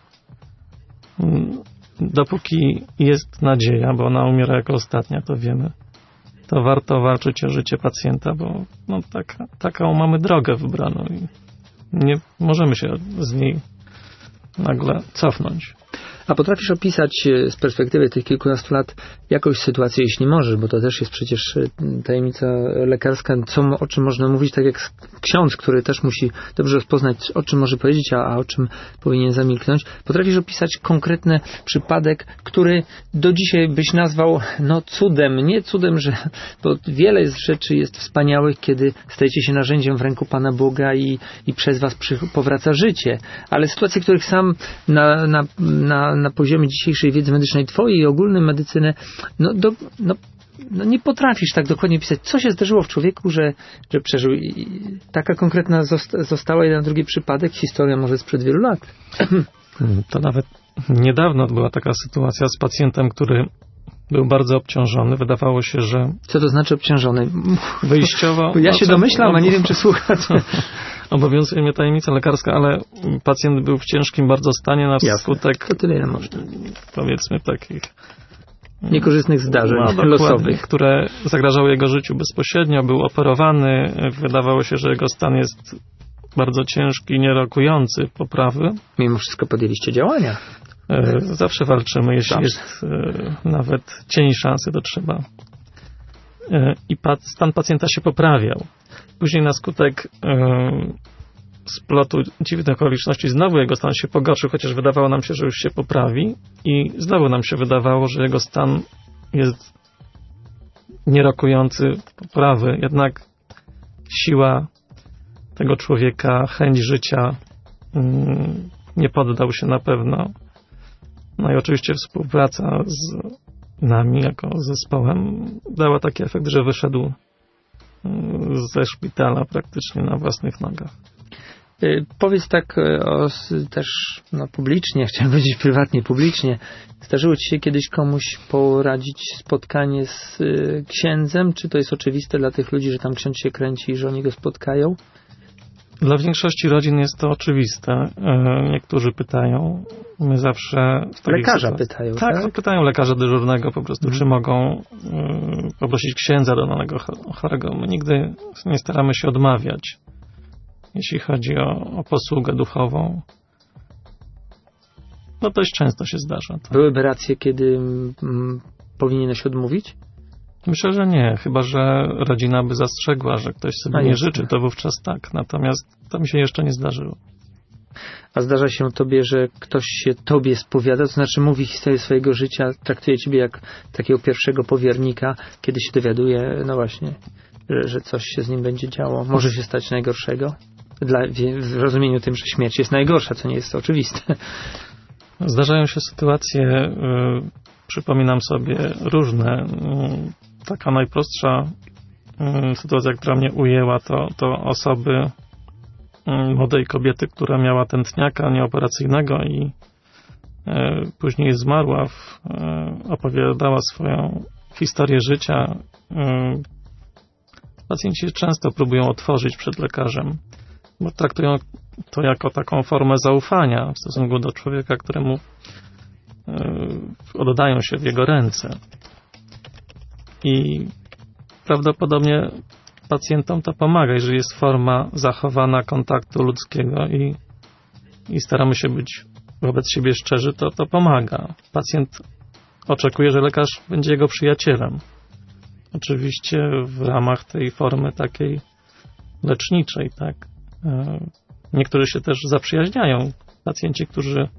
Dopóki jest nadzieja, bo ona umiera jako ostatnia, to wiemy, to warto walczyć o życie pacjenta, bo taką mamy drogę wybraną i nie możemy się z niej nagle cofnąć. A potrafisz opisać z perspektywy tych kilkunastu lat jakąś sytuację, jeśli możesz, bo to też jest przecież tajemnica lekarska, o czym można mówić, tak jak ksiądz, który też musi dobrze rozpoznać, o czym może powiedzieć, a o czym powinien zamilknąć. Potrafisz opisać konkretny przypadek, który do dzisiaj byś nazwał cudem. Nie cudem, bo wiele rzeczy jest wspaniałych, kiedy stajecie się narzędziem w ręku Pana Boga i przez was powraca życie. Ale sytuacje, których sam na poziomie dzisiejszej wiedzy medycznej twojej i ogólnej medycyny nie potrafisz tak dokładnie pisać, co się zdarzyło w człowieku, że przeżył. I taka konkretna została jeden drugi przypadek, historia może sprzed wielu lat. To nawet niedawno była taka sytuacja z pacjentem, który był bardzo obciążony. Wydawało się, że... Co to znaczy obciążony? Wyjściowo... Ja się domyślam, a nie wiem, czy słuchać. Obowiązuje mnie tajemnica lekarska, ale pacjent był w ciężkim bardzo stanie na skutek... To tyle, ile można. Powiedzmy takich... niekorzystnych zdarzeń losowych, które zagrażały jego życiu bezpośrednio. Był operowany. Wydawało się, że jego stan jest bardzo ciężki, nierokujący poprawy. Mimo wszystko podjęliście działania. Zawsze walczymy. Jeśli jest nawet cień szansy, to trzeba. I stan pacjenta się poprawiał. Później na skutek splotu dziwnych okoliczności znowu jego stan się pogorszył, chociaż wydawało nam się, że już się poprawi i znowu nam się wydawało, że jego stan jest nierokujący poprawy. Jednak siła tego człowieka, chęć życia, nie poddał się na pewno. No i oczywiście współpraca z nami jako zespołem dała taki efekt, że wyszedł ze szpitala praktycznie na własnych nogach. Powiedz tak też publicznie, chciałem powiedzieć prywatnie, publicznie. Zdarzyło Ci się kiedyś komuś poradzić spotkanie z księdzem? Czy to jest oczywiste dla tych ludzi, że tam ksiądz się kręci i że oni go spotkają? Dla większości rodzin jest to oczywiste. Niektórzy pytają. My zawsze... Lekarza pytają, tak? Tak, pytają lekarza dyżurnego po prostu, czy mogą poprosić księdza do danego chorego. My nigdy nie staramy się odmawiać, jeśli chodzi o posługę duchową. No dość często się zdarza. Tak. Byłyby racje, kiedy powinieneś odmówić? Myślę, że nie. Chyba że rodzina by zastrzegła, że ktoś sobie nie życzy, to wówczas tak. Natomiast to mi się jeszcze nie zdarzyło. A zdarza się tobie, że ktoś się tobie spowiada, to znaczy mówi historię swojego życia, traktuje ciebie jak takiego pierwszego powiernika, kiedy się dowiaduje, no właśnie, że coś się z nim będzie działo. Może się stać najgorszego. W rozumieniu tym, że śmierć jest najgorsza, co nie jest oczywiste. Zdarzają się sytuacje, przypominam sobie różne. Taka najprostsza sytuacja, która mnie ujęła, to osoby, młodej kobiety, która miała tętniaka nieoperacyjnego i później zmarła, opowiadała swoją historię życia. Pacjenci często próbują otworzyć przed lekarzem, bo traktują to jako taką formę zaufania w stosunku do człowieka, któremu oddają się w jego ręce. I prawdopodobnie pacjentom to pomaga, jeżeli jest forma zachowana kontaktu ludzkiego i staramy się być wobec siebie szczerzy, to pomaga. Pacjent oczekuje, że lekarz będzie jego przyjacielem. Oczywiście w ramach tej formy takiej leczniczej, tak. Niektórzy się też zaprzyjaźniają. Pacjenci, którzy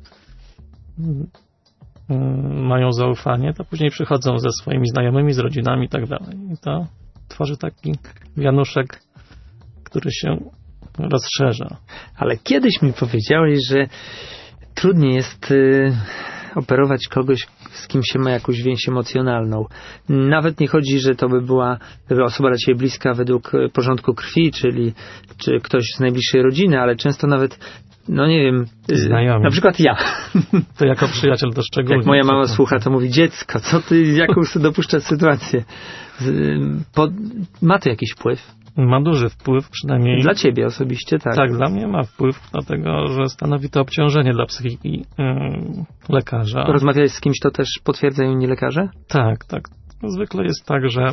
mają zaufanie, to później przychodzą ze swoimi znajomymi, z rodzinami i tak dalej. I to tworzy taki wianuszek, który się rozszerza. Ale kiedyś mi powiedziałeś, że trudniej jest operować kogoś, z kim się ma jakąś więź emocjonalną. Nawet nie chodzi, że to by była osoba dla ciebie bliska według porządku krwi, czy ktoś z najbliższej rodziny, ale często nawet, no nie wiem, znajomi. Na przykład ja. To jako przyjaciel to szczególnie. Jak moja mama słucha, to mówi: dziecko, co ty, jaką dopuszczasz sytuację? Ma to jakiś wpływ? Ma duży wpływ, przynajmniej... Dla ciebie osobiście, tak? Tak, dla mnie ma wpływ, dlatego że stanowi to obciążenie dla psychiki lekarza. Rozmawiałeś z kimś, to też potwierdzają inni lekarze? Tak. Zwykle jest tak, że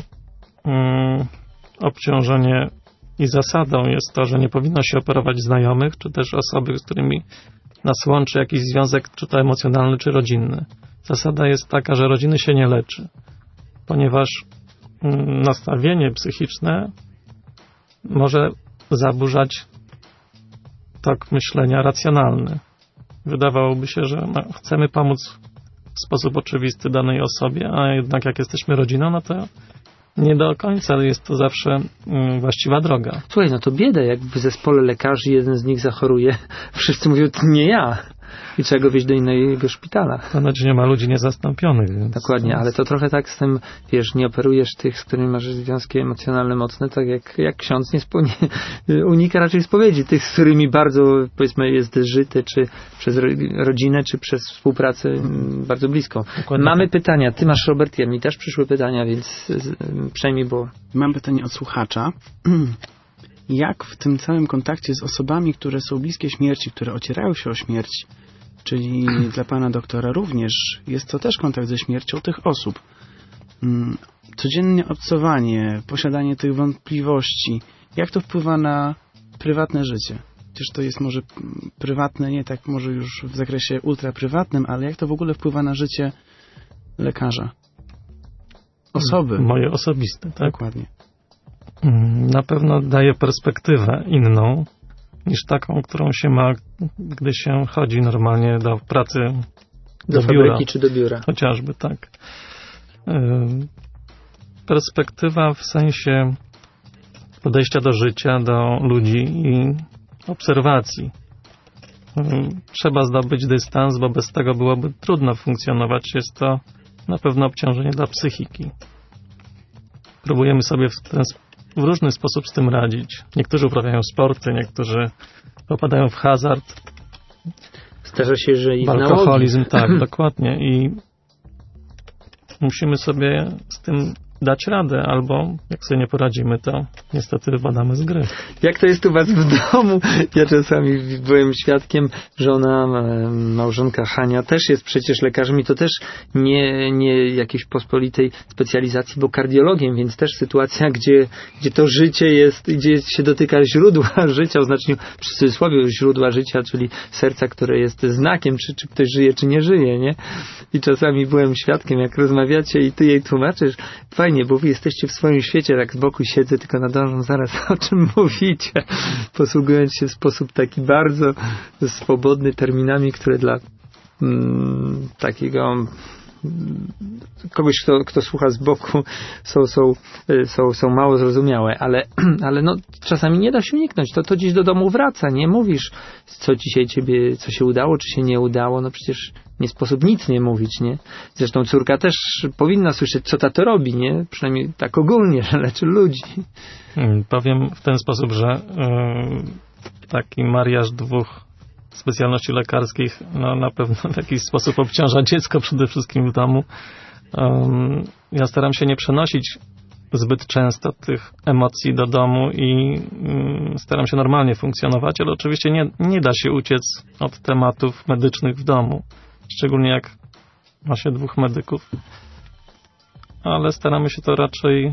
obciążenie i zasadą jest to, że nie powinno się operować znajomych, czy też osoby, z którymi nas łączy jakiś związek, czy to emocjonalny, czy rodzinny. Zasada jest taka, że rodziny się nie leczy, ponieważ nastawienie psychiczne może zaburzać tok myślenia racjonalny. Wydawałoby się, że chcemy pomóc w sposób oczywisty danej osobie, a jednak jak jesteśmy rodziną, no to nie do końca jest to zawsze właściwa droga. Słuchaj, no to bieda, jak w zespole lekarzy jeden z nich zachoruje. Wszyscy mówią: to nie ja. I trzeba go wieźć do innego szpitala. Ponoć nie ma ludzi niezastąpionych. Więc... Dokładnie, ale to trochę tak z tym, wiesz, nie operujesz tych, z którymi masz związki emocjonalne mocne, tak jak ksiądz unika raczej spowiedzi. Tych, z którymi bardzo, powiedzmy, jest żyty, czy przez rodzinę, czy przez współpracę bardzo bliską. Dokładnie. Mamy pytania. Ty masz, Robert, mi też przyszły pytania, więc przejmij, bo... Mam pytanie od słuchacza. Jak w tym całym kontakcie z osobami, które są bliskie śmierci, które ocierają się o śmierć, czyli dla pana doktora również, jest to też kontakt ze śmiercią tych osób. Codziennie obcowanie, posiadanie tych wątpliwości, jak to wpływa na prywatne życie? Przecież to jest może prywatne, nie tak może już w zakresie ultraprywatnym, ale jak to w ogóle wpływa na życie lekarza? Osoby. Moje osobiste, tak? Dokładnie. Na pewno daje perspektywę inną niż taką, którą się ma, gdy się chodzi normalnie do pracy, do biura, fabryki czy do biura. Chociażby, tak. Perspektywa w sensie podejścia do życia, do ludzi i obserwacji. Trzeba zdobyć dystans, bo bez tego byłoby trudno funkcjonować. Jest to na pewno obciążenie dla psychiki. Próbujemy sobie w różny sposób z tym radzić. Niektórzy uprawiają sporty, niektórzy popadają w hazard. Zdarza się, że i w alkoholizm, tak, dokładnie. I musimy sobie z tym dać radę, albo jak sobie nie poradzimy, to niestety wypadamy z gry. Jak to jest u was w domu? Ja czasami byłem świadkiem, żona, małżonka Hania też jest przecież lekarzem i to też nie jakiejś pospolitej specjalizacji, bo kardiologiem, więc też sytuacja, gdzie to życie jest, gdzie się dotyka źródła życia, o znaczeniu w cudzysłowie źródła życia, czyli serca, które jest znakiem, czy ktoś żyje, czy nie żyje, nie? I czasami byłem świadkiem, jak rozmawiacie i ty jej tłumaczysz, fajnie, bo wy jesteście w swoim świecie, tak z boku siedzę, tylko nadążam zaraz, o czym mówicie, posługując się w sposób taki bardzo swobodny terminami, które dla takiego kogoś, kto słucha z boku, są mało zrozumiałe, ale no, czasami nie da się uniknąć. To dziś do domu wraca, nie mówisz, co dzisiaj co się udało, czy się nie udało, no przecież nie sposób nic nie mówić, nie? Zresztą córka też powinna słyszeć, co tato robi, nie? Przynajmniej tak ogólnie, że leczy ludzi. Powiem w ten sposób, że taki mariaż dwóch specjalności lekarskich na pewno w jakiś sposób obciąża dziecko przede wszystkim w domu. Ja staram się nie przenosić zbyt często tych emocji do domu i staram się normalnie funkcjonować, ale oczywiście nie da się uciec od tematów medycznych w domu. Szczególnie jak ma się dwóch medyków. Ale staramy się to raczej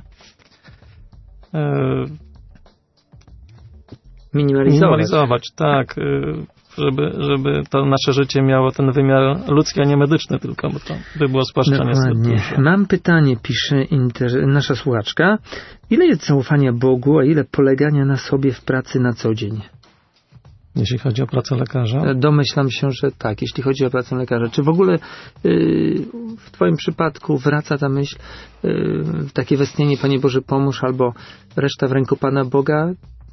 minimalizować, tak, żeby to nasze życie miało ten wymiar ludzki, a nie medyczny tylko, bo to by było spłaszczenie. Mam pytanie, pisze nasza słuchaczka. Ile jest zaufania Bogu, a ile polegania na sobie w pracy na co dzień? Jeśli chodzi o pracę lekarza? Domyślam się, że tak, jeśli chodzi o pracę lekarza. Czy w ogóle w twoim przypadku wraca ta myśl, takie westchnienie, Panie Boże pomóż, albo reszta w ręku Pana Boga?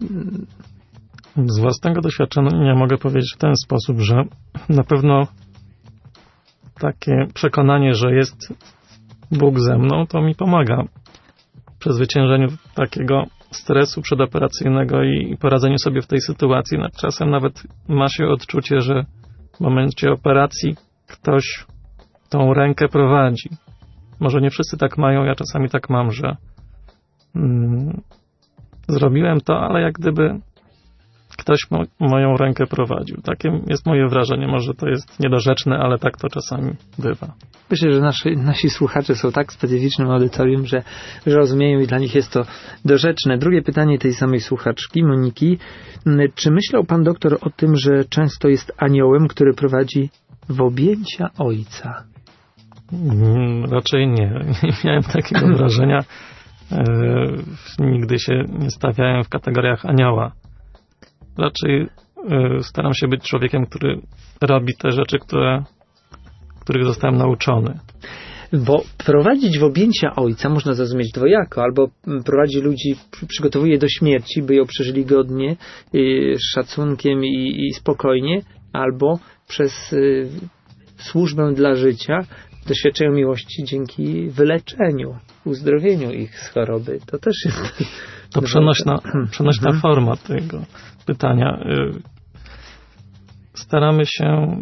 Z własnego doświadczenia mogę powiedzieć w ten sposób, że na pewno takie przekonanie, że jest Bóg ze mną, to mi pomaga w przezwyciężeniu takiego stresu przedoperacyjnego i poradzeniu sobie w tej sytuacji. Czasem nawet ma się odczucie, że w momencie operacji ktoś tą rękę prowadzi. Może nie wszyscy tak mają, ja czasami tak mam, że zrobiłem to, ale jak gdyby ktoś moją rękę prowadził. Takie jest moje wrażenie. Może to jest niedorzeczne, ale tak to czasami bywa. Myślę, że nasi słuchacze są tak specyficznym audytorium, że rozumieją i dla nich jest to dorzeczne. Drugie pytanie tej samej słuchaczki, Moniki. Czy myślał pan doktor o tym, że często jest aniołem, który prowadzi w objęcia Ojca? Raczej nie. Nie miałem takiego wrażenia. Nigdy się nie stawiałem w kategoriach anioła. Raczej staram się być człowiekiem, który robi te rzeczy, których zostałem nauczony. Bo prowadzić w objęcia Ojca można zrozumieć dwojako. Albo prowadzi ludzi, przygotowuje do śmierci, by ją przeżyli godnie, z szacunkiem i spokojnie, albo przez służbę dla życia doświadczają miłości dzięki wyleczeniu, uzdrowieniu ich z choroby. To też jest... To przenośna forma tego pytania. Staramy się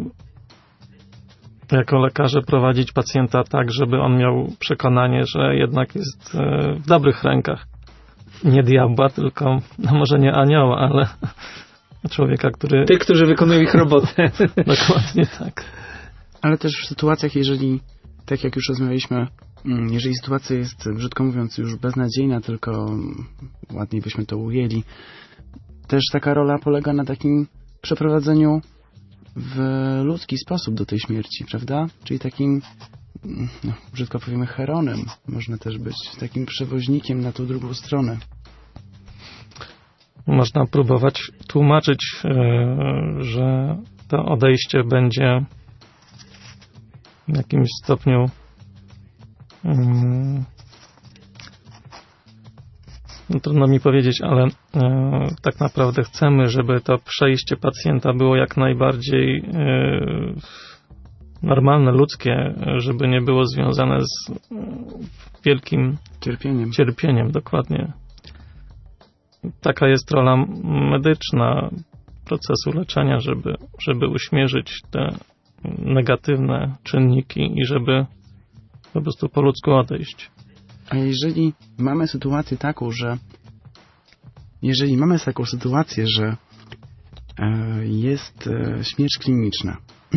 jako lekarze prowadzić pacjenta tak, żeby on miał przekonanie, że jednak jest w dobrych rękach. Nie diabła, tylko może nie anioła, ale człowieka, który... Tych, którzy wykonują ich robotę. Dokładnie tak. Ale też w sytuacjach, jeżeli, tak jak już rozmawialiśmy, jeżeli sytuacja jest, brzydko mówiąc, już beznadziejna, tylko ładniej byśmy to ujęli, też taka rola polega na takim przeprowadzeniu w ludzki sposób do tej śmierci, prawda? Czyli takim, brzydko powiemy, heronem. Można też być takim przewoźnikiem na tą drugą stronę. Można próbować tłumaczyć, że to odejście będzie w jakimś stopniu trudno mi powiedzieć, ale tak naprawdę chcemy, żeby to przejście pacjenta było jak najbardziej normalne, ludzkie, żeby nie było związane z wielkim cierpieniem. Dokładnie. Taka jest rola medyczna procesu leczenia, żeby uśmierzyć te negatywne czynniki i żeby po prostu po ludzku odejść. A jeżeli mamy sytuację taką, że jest śmierć kliniczna,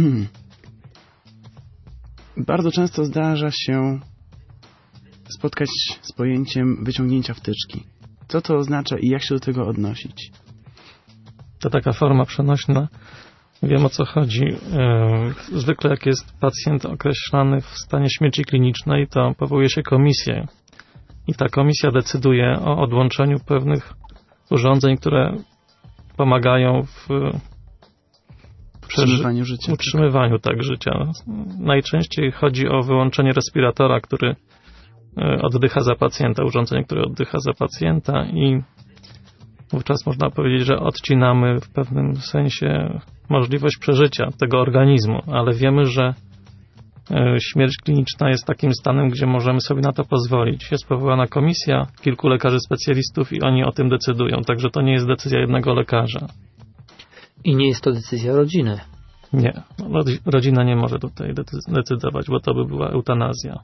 bardzo często zdarza się spotkać z pojęciem wyciągnięcia wtyczki. Co to oznacza i jak się do tego odnosić? To taka forma przenośna. Wiem, o co chodzi. Zwykle jak jest pacjent określany w stanie śmierci klinicznej, to powołuje się komisję. I ta komisja decyduje o odłączeniu pewnych urządzeń, które pomagają w utrzymywaniu życia. Najczęściej chodzi o wyłączenie respiratora, który oddycha za pacjenta, urządzenie, które oddycha za pacjenta, i wówczas można powiedzieć, że odcinamy w pewnym sensie możliwość przeżycia tego organizmu, ale wiemy, że śmierć kliniczna jest takim stanem, gdzie możemy sobie na to pozwolić. Jest powołana komisja, kilku lekarzy specjalistów i oni o tym decydują, także to nie jest decyzja jednego lekarza. I nie jest to decyzja rodziny. Nie, rodzina nie może tutaj decydować, bo to by była eutanazja.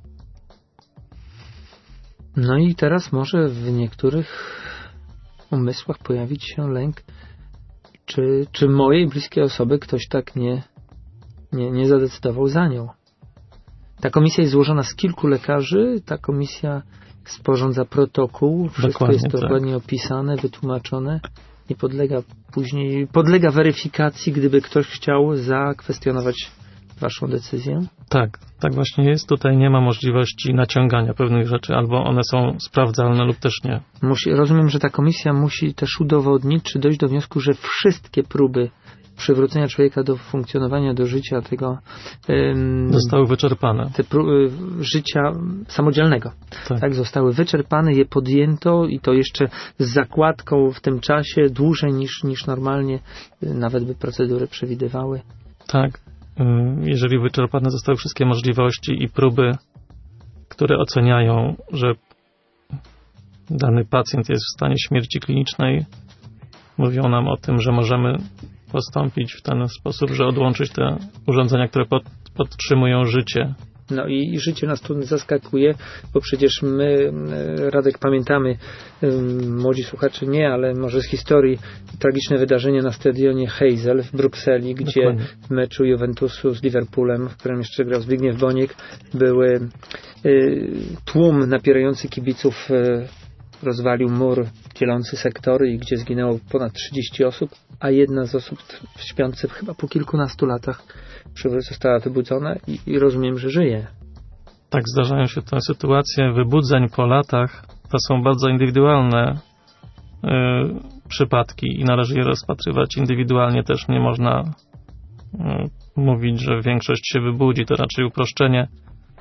No i teraz może w niektórych umysłach pojawić się lęk, czy mojej bliskiej osoby ktoś tak nie zadecydował za nią. Ta komisja jest złożona z kilku lekarzy, ta komisja sporządza protokół, wszystko dokładnie, jest dokładnie opisane, wytłumaczone i podlega weryfikacji, gdyby ktoś chciał zakwestionować waszą decyzję? Tak właśnie jest. Tutaj nie ma możliwości naciągania pewnych rzeczy, albo one są sprawdzalne lub też nie. Rozumiem, że ta komisja musi też udowodnić, czy dojść do wniosku, że wszystkie próby przywrócenia człowieka do funkcjonowania, do życia tego zostały wyczerpane. Te życia samodzielnego. Tak, zostały wyczerpane, je podjęto i to jeszcze z zakładką w tym czasie dłużej niż normalnie nawet by procedury przewidywały. Tak. Jeżeli wyczerpane zostały wszystkie możliwości i próby, które oceniają, że dany pacjent jest w stanie śmierci klinicznej, mówią nam o tym, że możemy postąpić w ten sposób, że odłączyć te urządzenia, które podtrzymują życie. No i życie nas tu zaskakuje, bo przecież my, Radek, pamiętamy, młodzi słuchacze nie, ale może z historii, tragiczne wydarzenie na stadionie Heysel w Brukseli, gdzie dokładnie. W meczu Juventusu z Liverpoolem, w którym jeszcze grał Zbigniew Boniek, były tłum napierający kibiców rozwalił mur dzielący sektory i gdzie zginęło ponad 30 osób, a jedna z osób śpiących chyba po kilkunastu latach została wybudzona i rozumiem, że żyje. Tak, zdarzają się te sytuacje wybudzeń po latach. To są bardzo indywidualne przypadki i należy je rozpatrywać indywidualnie. Też nie można mówić, że większość się wybudzi. To raczej uproszczenie.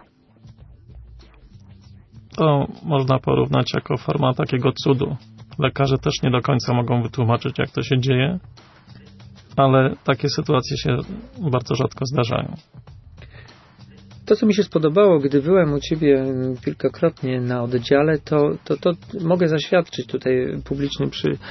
To można porównać jako forma takiego cudu. Lekarze też nie do końca mogą wytłumaczyć, jak to się dzieje, ale takie sytuacje się bardzo rzadko zdarzają. To, co mi się spodobało, gdy byłem u Ciebie kilkakrotnie na oddziale, to mogę zaświadczyć tutaj publicznie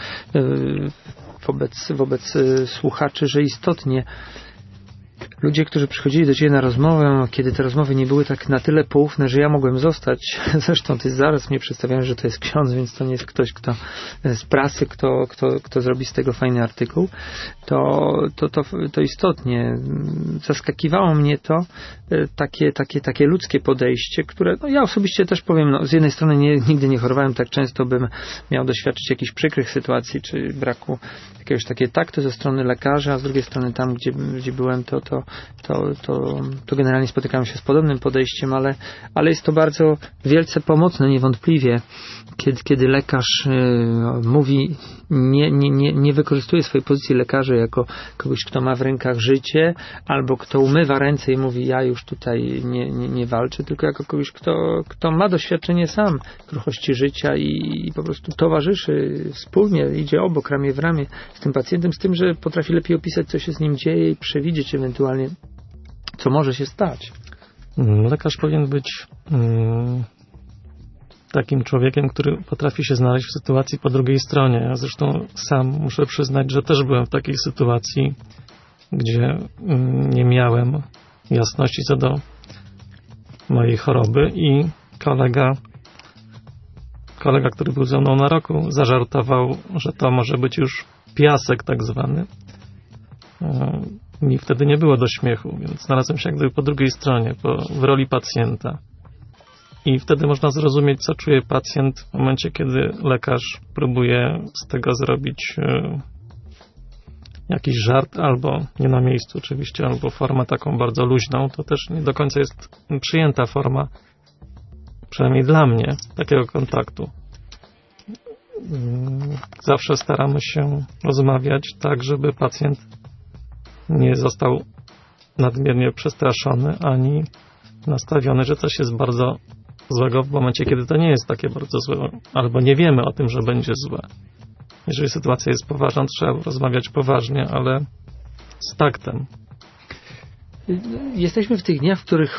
wobec słuchaczy, że istotnie ludzie, którzy przychodzili do Ciebie na rozmowę, kiedy te rozmowy nie były tak na tyle poufne, że ja mogłem zostać, zresztą Ty zaraz mnie przedstawiałeś, że to jest ksiądz, więc to nie jest ktoś, kto z prasy, kto zrobi z tego fajny artykuł, to istotnie zaskakiwało mnie to takie ludzkie podejście, które ja osobiście też powiem, z jednej strony nigdy nie chorowałem tak często, bym miał doświadczyć jakichś przykrych sytuacji, czy braku jakiegoś takiego taktu ze strony lekarza, a z drugiej strony tam, gdzie byłem, to generalnie spotykałem się z podobnym podejściem, ale jest to bardzo wielce pomocne niewątpliwie, kiedy lekarz mówi, nie wykorzystuje swojej pozycji lekarza jako kogoś, kto ma w rękach życie, albo kto umywa ręce i mówi, ja już tutaj nie walczę, tylko jako kogoś, kto ma doświadczenie sam kruchości życia i po prostu towarzyszy wspólnie, idzie obok, ramię w ramię z tym pacjentem, z tym, że potrafi lepiej opisać, co się z nim dzieje i przewidzieć ewentualnie, co może się stać. Lekarz powinien być takim człowiekiem, który potrafi się znaleźć w sytuacji po drugiej stronie. Ja zresztą sam muszę przyznać, że też byłem w takiej sytuacji, gdzie nie miałem jasności co do mojej choroby i kolega kolega, który był ze mną na roku, zażartował, że to może być już piasek tak zwany. Mi wtedy nie było do śmiechu, więc znalazłem się jak gdyby po drugiej stronie, w roli pacjenta. I wtedy można zrozumieć, co czuje pacjent w momencie, kiedy lekarz próbuje z tego zrobić jakiś żart, albo nie na miejscu oczywiście, albo formę taką bardzo luźną. To też nie do końca jest przyjęta forma, przynajmniej dla mnie, takiego kontaktu. Zawsze staramy się rozmawiać tak, żeby pacjent nie został nadmiernie przestraszony, ani nastawiony, że coś jest bardzo złego w momencie, kiedy to nie jest takie bardzo złe, albo nie wiemy o tym, że będzie złe. Jeżeli sytuacja jest poważna, trzeba rozmawiać poważnie, ale z taktem. Jesteśmy w tych dniach, w których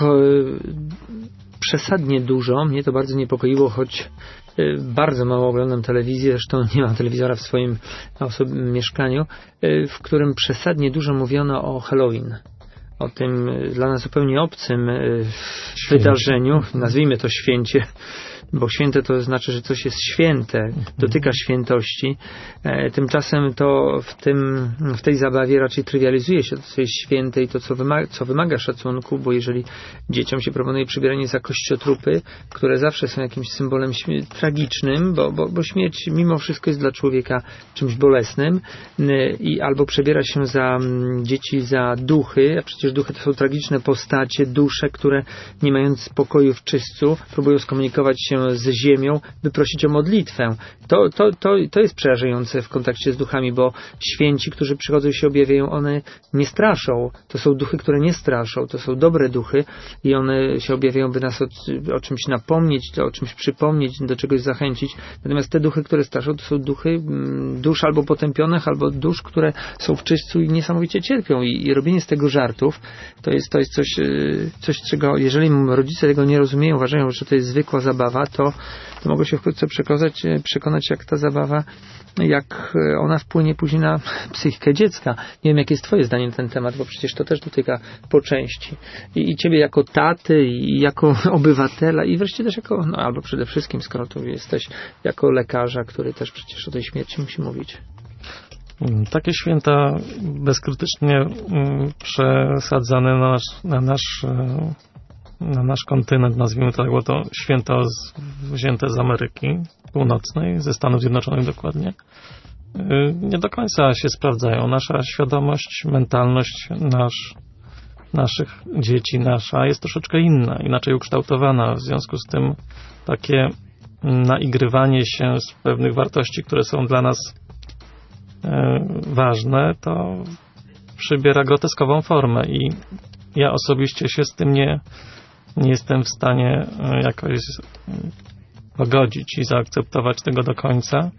przesadnie dużo, mnie to bardzo niepokoiło, choć bardzo mało oglądam telewizję, zresztą nie mam telewizora w swoim mieszkaniu, w którym przesadnie dużo mówiono o Halloween. O tym dla nas zupełnie obcym wydarzeniu, nazwijmy to święcie, bo święte to znaczy, że coś jest święte, dotyka świętości. Tymczasem to w tej zabawie raczej trywializuje się to, co jest święte i to, co wymaga szacunku, bo jeżeli dzieciom się proponuje przybieranie za kościotrupy, które zawsze są jakimś symbolem tragicznym, bo śmierć mimo wszystko jest dla człowieka czymś bolesnym, i albo przebiera się dzieci za duchy, a przecież duchy to są tragiczne postacie, dusze, które nie mając spokoju w czystcu, próbują skomunikować się z ziemią, by prosić o modlitwę. To jest przerażające w kontakcie z duchami, bo święci, którzy przychodzą i się objawiają, one nie straszą. To są duchy, które nie straszą. To są dobre duchy i one się objawiają, by nas o czymś napomnieć, o czymś przypomnieć, do czegoś zachęcić. Natomiast te duchy, które straszą, to są duchy dusz albo potępionych, albo dusz, które są w czystcu i niesamowicie cierpią. I robienie z tego żartów to jest coś, czego jeżeli rodzice tego nie rozumieją, uważają, że to jest zwykła zabawa, to mogą się wkrótce przekonać, jak ta zabawa, jak ona wpłynie później na psychikę dziecka. Nie wiem, jakie jest twoje zdanie na ten temat, bo przecież to też dotyka po części. I ciebie jako taty, i jako obywatela, i wreszcie też jako, albo przede wszystkim, skoro tu jesteś, jako lekarza, który też przecież o tej śmierci musi mówić. Takie święta bezkrytycznie przesadzane na nasz kontynent, nazwijmy to tak, bo to święta wzięte z Ameryki Północnej, ze Stanów Zjednoczonych dokładnie, nie do końca się sprawdzają. Nasza świadomość, mentalność naszych dzieci, jest troszeczkę inna, inaczej ukształtowana. W związku z tym takie naigrywanie się z pewnych wartości, które są dla nas ważne, to przybiera groteskową formę i ja osobiście się z tym nie jestem w stanie jakoś pogodzić i zaakceptować tego do końca.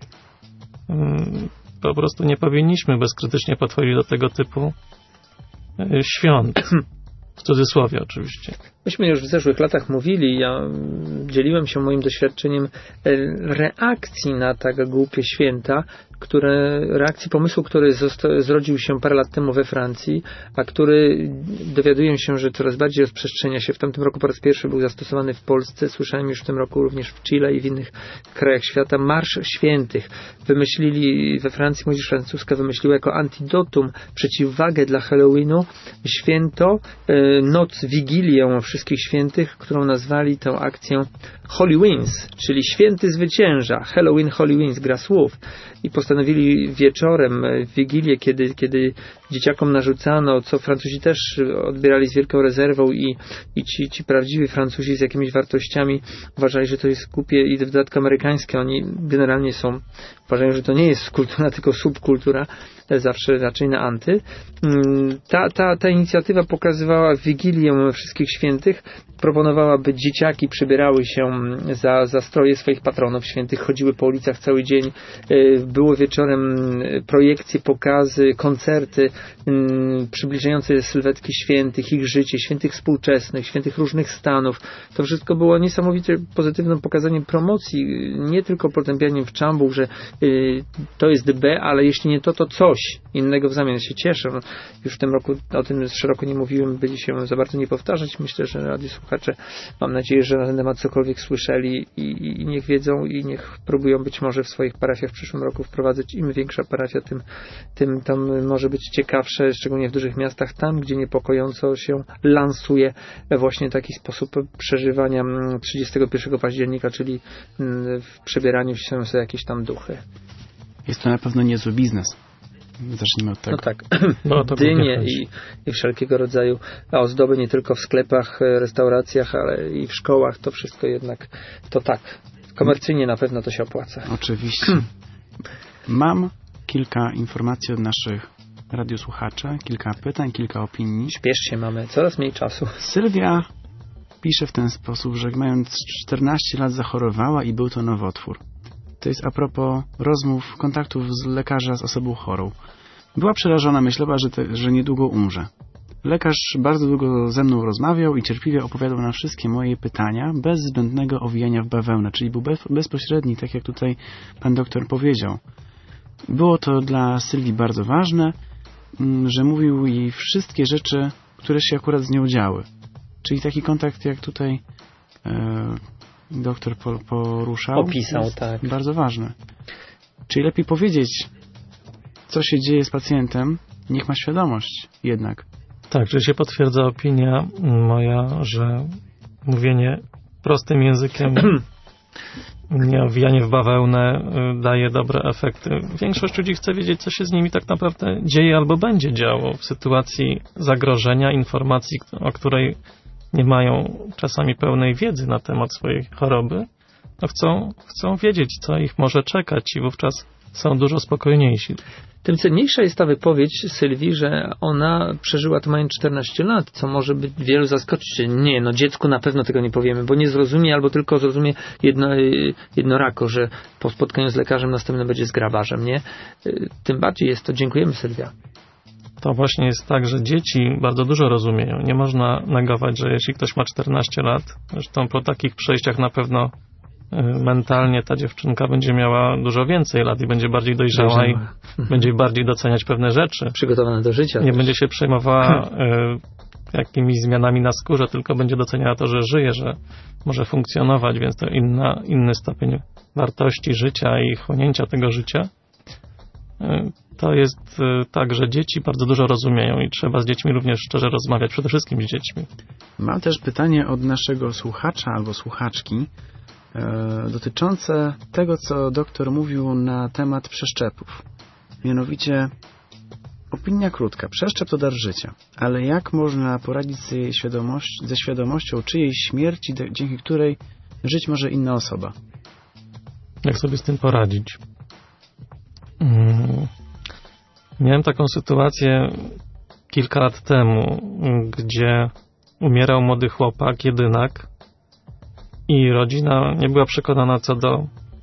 Po prostu nie powinniśmy bezkrytycznie podchodzić do tego typu świąt. W cudzysłowie oczywiście. Myśmy już w zeszłych latach mówili, ja dzieliłem się moim doświadczeniem reakcji na tak głupie święta, reakcji pomysłu, który zrodził się parę lat temu we Francji, a który dowiaduję się, że coraz bardziej rozprzestrzenia się. W tamtym roku po raz pierwszy był zastosowany w Polsce, słyszałem już w tym roku również w Chile i w innych krajach świata. Marsz Świętych. Wymyślili we Francji, młodzież francuska wymyśliła jako antidotum, przeciwwagę dla Halloweenu, święto, noc, wigilię wszystkich świętych, którą nazwali tę akcję Holy Wings, czyli święty zwycięża. Halloween, Holy Wings, gra słów. I postanowili wieczorem, w Wigilię, kiedy dzieciakom narzucano, co Francuzi też odbierali z wielką rezerwą i ci prawdziwi Francuzi z jakimiś wartościami uważali, że to jest głupie i w dodatku amerykańskie. Oni generalnie uważają, że to nie jest kultura, tylko subkultura, zawsze raczej na anty. Ta inicjatywa pokazywała Wigilię wszystkich świętych, proponowała, by dzieciaki przybierały się za stroje swoich patronów świętych, chodziły po ulicach cały dzień, było wieczorem projekcje, pokazy, koncerty przybliżające sylwetki świętych, ich życie, świętych współczesnych, świętych różnych stanów. To wszystko było niesamowicie pozytywnym pokazaniem promocji, nie tylko potępianiem w czambuł, że to jest B, ale jeśli nie to, to coś innego w zamian. Ja się cieszę. Już w tym roku o tym szeroko nie mówiłem, byli się za bardzo nie powtarzać. Myślę, że radiosłuchacze, mam nadzieję, że na ten temat cokolwiek słyszeli i niech wiedzą i niech próbują być może w swoich parafiach w przyszłym roku wprowadzać. Im większa parafia, tym tam może być ciekawsze, szczególnie w dużych miastach, tam gdzie niepokojąco się lansuje właśnie taki sposób przeżywania 31 października, czyli w przebieraniu się za jakieś tam duchy. Jest to na pewno niezły biznes. Zacznijmy od tego. No tak. No, to Dynie i wszelkiego rodzaju ozdoby nie tylko w sklepach, restauracjach, ale i w szkołach. To wszystko jednak to tak. Komercyjnie na pewno to się opłaca. Oczywiście. Mam kilka informacji od naszych radiosłuchaczy, kilka pytań, kilka opinii. Śpiesz się, mamy coraz mniej czasu. Sylwia pisze w ten sposób, że mając 14 lat zachorowała i był to nowotwór. To jest a propos rozmów, kontaktów z lekarza z osobą chorą. Była przerażona, myślała, że niedługo umrze. Lekarz bardzo długo ze mną rozmawiał i cierpliwie opowiadał na wszystkie moje pytania, bez zbędnego owijania w bawełnę, czyli był bezpośredni, tak jak tutaj pan doktor powiedział. Było to dla Sylwii bardzo ważne, że mówił jej wszystkie rzeczy, które się akurat z nią działy. Czyli taki kontakt, jak tutaj doktor poruszał, opisał, tak. Bardzo ważny. Czyli lepiej powiedzieć, co się dzieje z pacjentem, niech ma świadomość jednak. Tak, że się potwierdza opinia moja, że mówienie prostym językiem, nie owijanie w bawełnę daje dobre efekty. Większość ludzi chce wiedzieć, co się z nimi tak naprawdę dzieje albo będzie działo w sytuacji zagrożenia, informacji, o której nie mają czasami pełnej wiedzy na temat swojej choroby. No chcą wiedzieć, co ich może czekać i wówczas są dużo spokojniejsi. Tym cenniejsza jest ta wypowiedź Sylwii, że ona przeżyła to mając 14 lat, co może być wielu zaskoczyć. Nie, no dziecku na pewno tego nie powiemy, bo nie zrozumie albo tylko zrozumie jednorako, że po spotkaniu z lekarzem następnym będzie z grabarzem, nie? Tym bardziej jest to. Dziękujemy, Sylwia. To właśnie jest tak, że dzieci bardzo dużo rozumieją. Nie można negować, że jeśli ktoś ma 14 lat, zresztą po takich przejściach na pewno mentalnie ta dziewczynka będzie miała dużo więcej lat i będzie bardziej dojrzała i będzie bardziej doceniać pewne rzeczy. Przygotowana do życia. Nie będzie się przejmowała jakimiś zmianami na skórze, tylko będzie doceniała to, że żyje, że może funkcjonować, więc to inny stopień wartości życia i chłonięcia tego życia. To jest tak, że dzieci bardzo dużo rozumieją i trzeba z dziećmi również szczerze rozmawiać, przede wszystkim z dziećmi. Mam też pytanie od naszego słuchacza albo słuchaczki dotyczące tego, co doktor mówił na temat przeszczepów. Mianowicie opinia krótka. Przeszczep to dar życia. Ale jak można poradzić sobie ze świadomością czyjejś śmierci, dzięki której żyć może inna osoba? Jak sobie z tym poradzić? Miałem taką sytuację kilka lat temu, gdzie umierał młody chłopak, jedynak, i rodzina nie była przekonana co do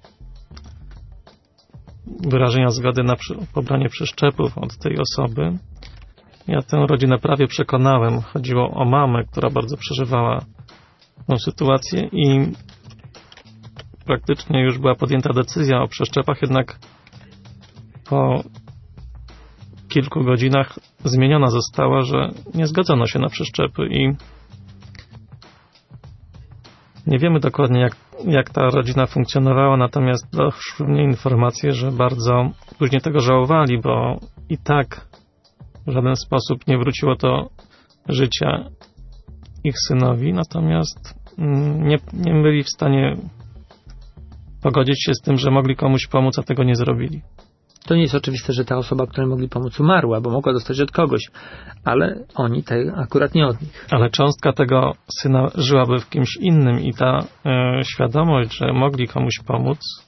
wyrażenia zgody na pobranie przeszczepów od tej osoby. Ja tę rodzinę prawie przekonałem. Chodziło o mamę, która bardzo przeżywała tę sytuację i praktycznie już była podjęta decyzja o przeszczepach, jednak po kilku godzinach zmieniona została, że nie zgodzono się na przeszczepy i nie wiemy dokładnie, jak ta rodzina funkcjonowała, natomiast doszły mnie informacje, że bardzo później tego żałowali, bo i tak w żaden sposób nie wróciło to życia ich synowi, natomiast nie byli w stanie pogodzić się z tym, że mogli komuś pomóc, a tego nie zrobili. To nie jest oczywiste, że ta osoba, której mogli pomóc, umarła, bo mogła dostać od kogoś, ale oni akurat nie od nich. Ale cząstka tego syna żyłaby w kimś innym i ta świadomość, że mogli komuś pomóc,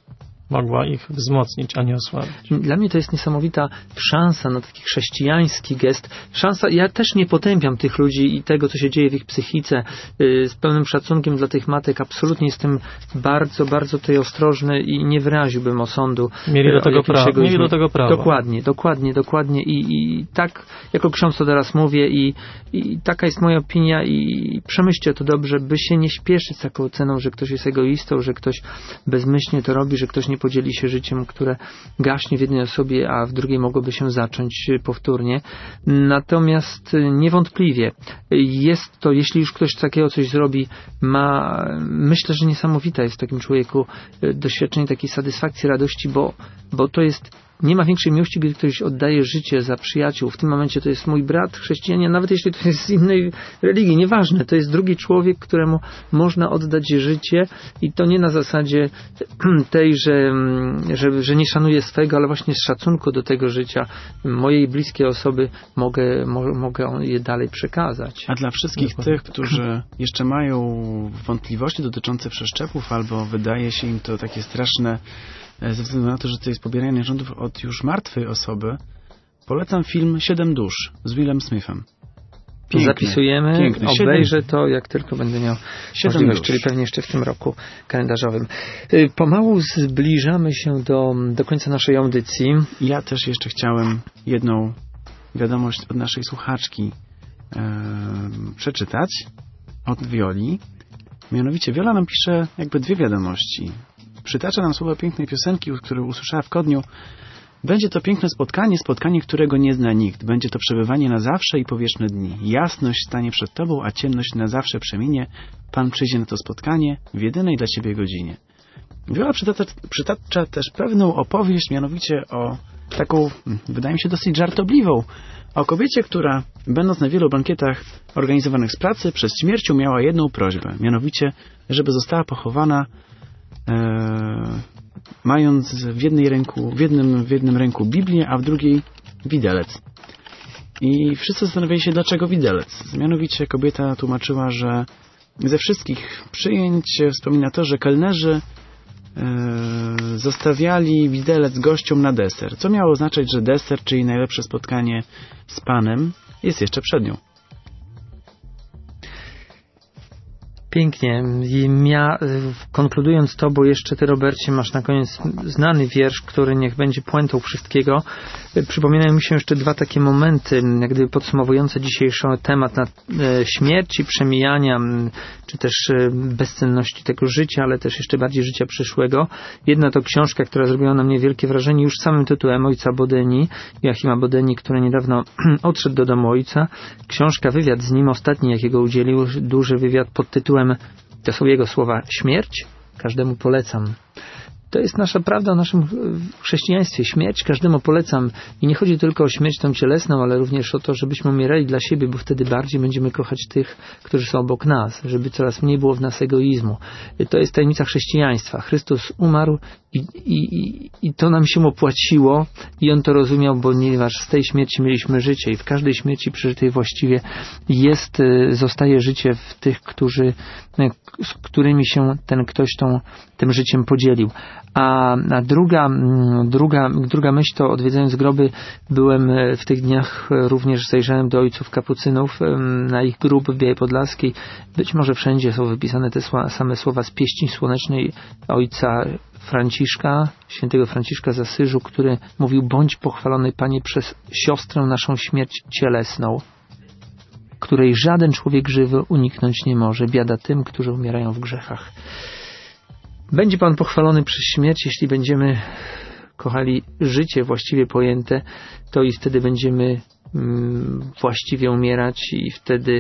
mogła ich wzmocnić, a nie osłabić. Dla mnie to jest niesamowita szansa na taki chrześcijański gest. Szansa, ja też nie potępiam tych ludzi i tego, co się dzieje w ich psychice. Z pełnym szacunkiem dla tych matek absolutnie jestem bardzo, bardzo tutaj ostrożny i nie wyraziłbym osądu. Mieli do tego prawa. Dokładnie. I tak, jako ksiądz to teraz mówię i taka jest moja opinia i przemyślcie to dobrze, by się nie śpieszyć z taką oceną, że ktoś jest egoistą, że ktoś bezmyślnie to robi, że ktoś nie podzieli się życiem, które gaśnie w jednej osobie, a w drugiej mogłoby się zacząć powtórnie. Natomiast niewątpliwie jest to, jeśli już ktoś takiego coś zrobi, myślę, że niesamowite jest w takim człowieku doświadczenie takiej satysfakcji, radości, bo to jest, nie ma większej miłości, gdy ktoś oddaje życie za przyjaciół. W tym momencie to jest mój brat chrześcijanin, nawet jeśli to jest z innej religii, nieważne. To jest drugi człowiek, któremu można oddać życie i to nie na zasadzie tej, że nie szanuję swego, ale właśnie z szacunku do tego życia mojej bliskiej osoby mogę je dalej przekazać. A dla wszystkich tych, którzy jeszcze mają wątpliwości dotyczące przeszczepów albo wydaje się im to takie straszne ze względu na to, że to jest pobieranie narządów od już martwej osoby, polecam film 7 dusz z Willem Smithem. Piękny, zapisujemy, piękny. Obejrzę to, jak tylko będę miał możliwość, czyli pewnie jeszcze w tym roku kalendarzowym. Pomału zbliżamy się do końca naszej audycji. Ja też jeszcze chciałem jedną wiadomość od naszej słuchaczki przeczytać od Wioli. Mianowicie Wiola nam pisze jakby dwie wiadomości. Przytacza nam słowa pięknej piosenki, które usłyszała w Kodniu. Będzie to piękne spotkanie, którego nie zna nikt. Będzie to przebywanie na zawsze i po wieczne dni. Jasność stanie przed Tobą, a ciemność na zawsze przeminie. Pan przyjdzie na to spotkanie w jedynej dla Ciebie godzinie. Wiola przytacza też pewną opowieść, mianowicie o taką, wydaje mi się, dosyć żartobliwą, o kobiecie, która, będąc na wielu bankietach organizowanych z pracy, przed śmiercią miała jedną prośbę, mianowicie, żeby została pochowana mając w jednym ręku Biblię, a w drugiej widelec. I wszyscy zastanawiali się, dlaczego widelec. Mianowicie kobieta tłumaczyła, że ze wszystkich przyjęć wspomina to, że kelnerzy zostawiali widelec gościom na deser, co miało oznaczać, że deser, czyli najlepsze spotkanie z Panem, jest jeszcze przed nią. Pięknie. Konkludując to, bo jeszcze Ty, Robercie, masz na koniec znany wiersz, który niech będzie puentą wszystkiego. Przypominają mi się jeszcze dwa takie momenty, jak gdyby podsumowujące dzisiejszy temat na śmierci, przemijania, czy też bezcenności tego życia, ale też jeszcze bardziej życia przyszłego. Jedna to książka, która zrobiła na mnie wielkie wrażenie już samym tytułem ojca Bodeni, Joachima Bodeni, który niedawno odszedł do domu ojca. Książka, wywiad z nim, ostatni, jakiego udzielił, duży wywiad pod tytułem, to są jego słowa, śmierć każdemu polecam. To jest nasza prawda o naszym chrześcijaństwie. Śmierć każdemu polecam. I nie chodzi tylko o śmierć tą cielesną, ale również o to, żebyśmy umierali dla siebie, bo wtedy bardziej będziemy kochać tych, którzy są obok nas, żeby coraz mniej było w nas egoizmu. To jest tajemnica chrześcijaństwa. Chrystus umarł i to nam się opłaciło i On to rozumiał, ponieważ z tej śmierci mieliśmy życie i w każdej śmierci przeżytej właściwie zostaje życie w tych, z którymi się ten ktoś tym życiem podzielił. A druga myśl to, odwiedzając groby, byłem w tych dniach, również zajrzałem do ojców kapucynów, na ich grób w Białej Podlaskiej. Być może wszędzie są wypisane te same słowa z pieśni słonecznej ojca Franciszka, świętego Franciszka z Asyżu, który mówił: bądź pochwalony, Panie, przez siostrę naszą śmierć cielesną, której żaden człowiek żywy uniknąć nie może. Biada tym, którzy umierają w grzechach. Będzie Pan pochwalony przez śmierć, jeśli będziemy kochali życie właściwie pojęte, to i wtedy będziemy właściwie umierać i wtedy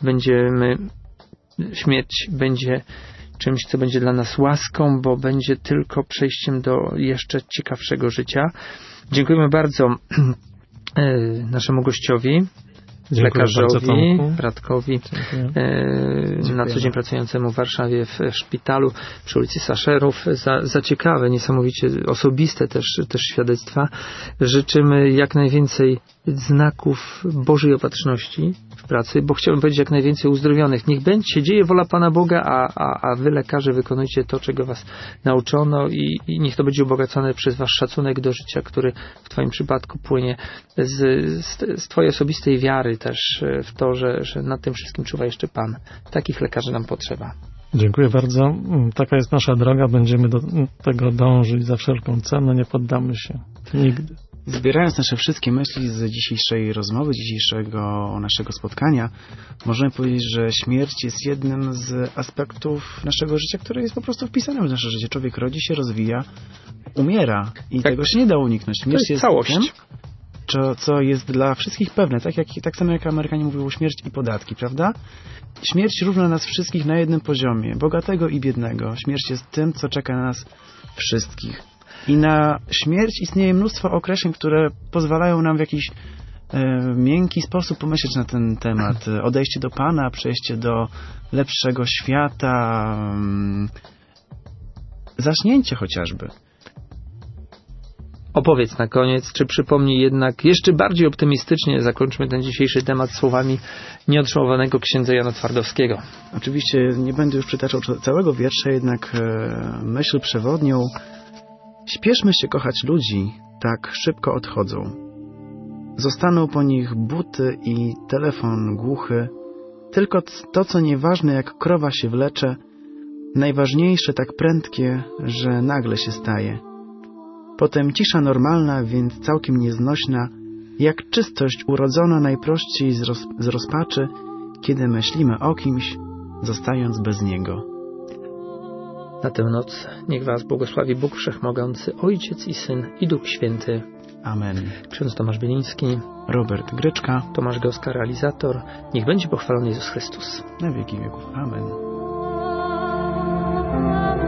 śmierć będzie czymś, co będzie dla nas łaską, bo będzie tylko przejściem do jeszcze ciekawszego życia. Dziękujemy bardzo naszemu gościowi. lekarzowi Radkowi, na co dzień pracującemu w Warszawie w szpitalu przy ulicy Saszerów za ciekawe, niesamowicie osobiste też świadectwa. Życzymy jak najwięcej znaków Bożej opatrzności w pracy, bo chciałbym powiedzieć jak najwięcej uzdrowionych. Niech będzie dzieje wola Pana Boga, a wy lekarze wykonujcie to, czego was nauczono i niech to będzie ubogacone przez wasz szacunek do życia, który w twoim przypadku płynie z twojej osobistej wiary też w to, że nad tym wszystkim czuwa jeszcze Pan. Takich lekarzy nam potrzeba. Dziękuję bardzo. Taka jest nasza droga. Będziemy do tego dążyć za wszelką cenę. Nie poddamy się. Nigdy. Zbierając nasze wszystkie myśli z dzisiejszej rozmowy, dzisiejszego naszego spotkania, możemy powiedzieć, że śmierć jest jednym z aspektów naszego życia, które jest po prostu wpisane w nasze życie. Człowiek rodzi się, rozwija, umiera i tego się nie da uniknąć. Śmierć jest całość. Tym, co jest dla wszystkich pewne. Tak samo jak Amerykanie mówią, śmierć i podatki, prawda? Śmierć równa nas wszystkich na jednym poziomie, bogatego i biednego. Śmierć jest tym, co czeka na nas wszystkich. I na śmierć istnieje mnóstwo określeń, które pozwalają nam w jakiś miękki sposób pomyśleć na ten temat. Odejście do Pana, przejście do lepszego świata, zaśnięcie chociażby. Opowiedz na koniec, czy przypomnij jednak jeszcze bardziej optymistycznie, zakończmy ten dzisiejszy temat słowami nieotrzymanego księdza Jana Twardowskiego. Oczywiście nie będę już przytaczał całego wiersza, jednak myśl przewodnią: śpieszmy się kochać ludzi, tak szybko odchodzą. Zostaną po nich buty i telefon głuchy. Tylko to, co nieważne, jak krowa się wlecze, najważniejsze tak prędkie, że nagle się staje. Potem cisza normalna, więc całkiem nieznośna, jak czystość urodzona najprościej z rozpaczy, kiedy myślimy o kimś, zostając bez niego. Na tę noc niech was błogosławi Bóg Wszechmogący, Ojciec i Syn i Duch Święty. Amen. Ksiądz Tomasz Bieliński, Robert Gryczka, Tomasz Gąska, realizator. Niech będzie pochwalony Jezus Chrystus. Na wieki wieków. Amen.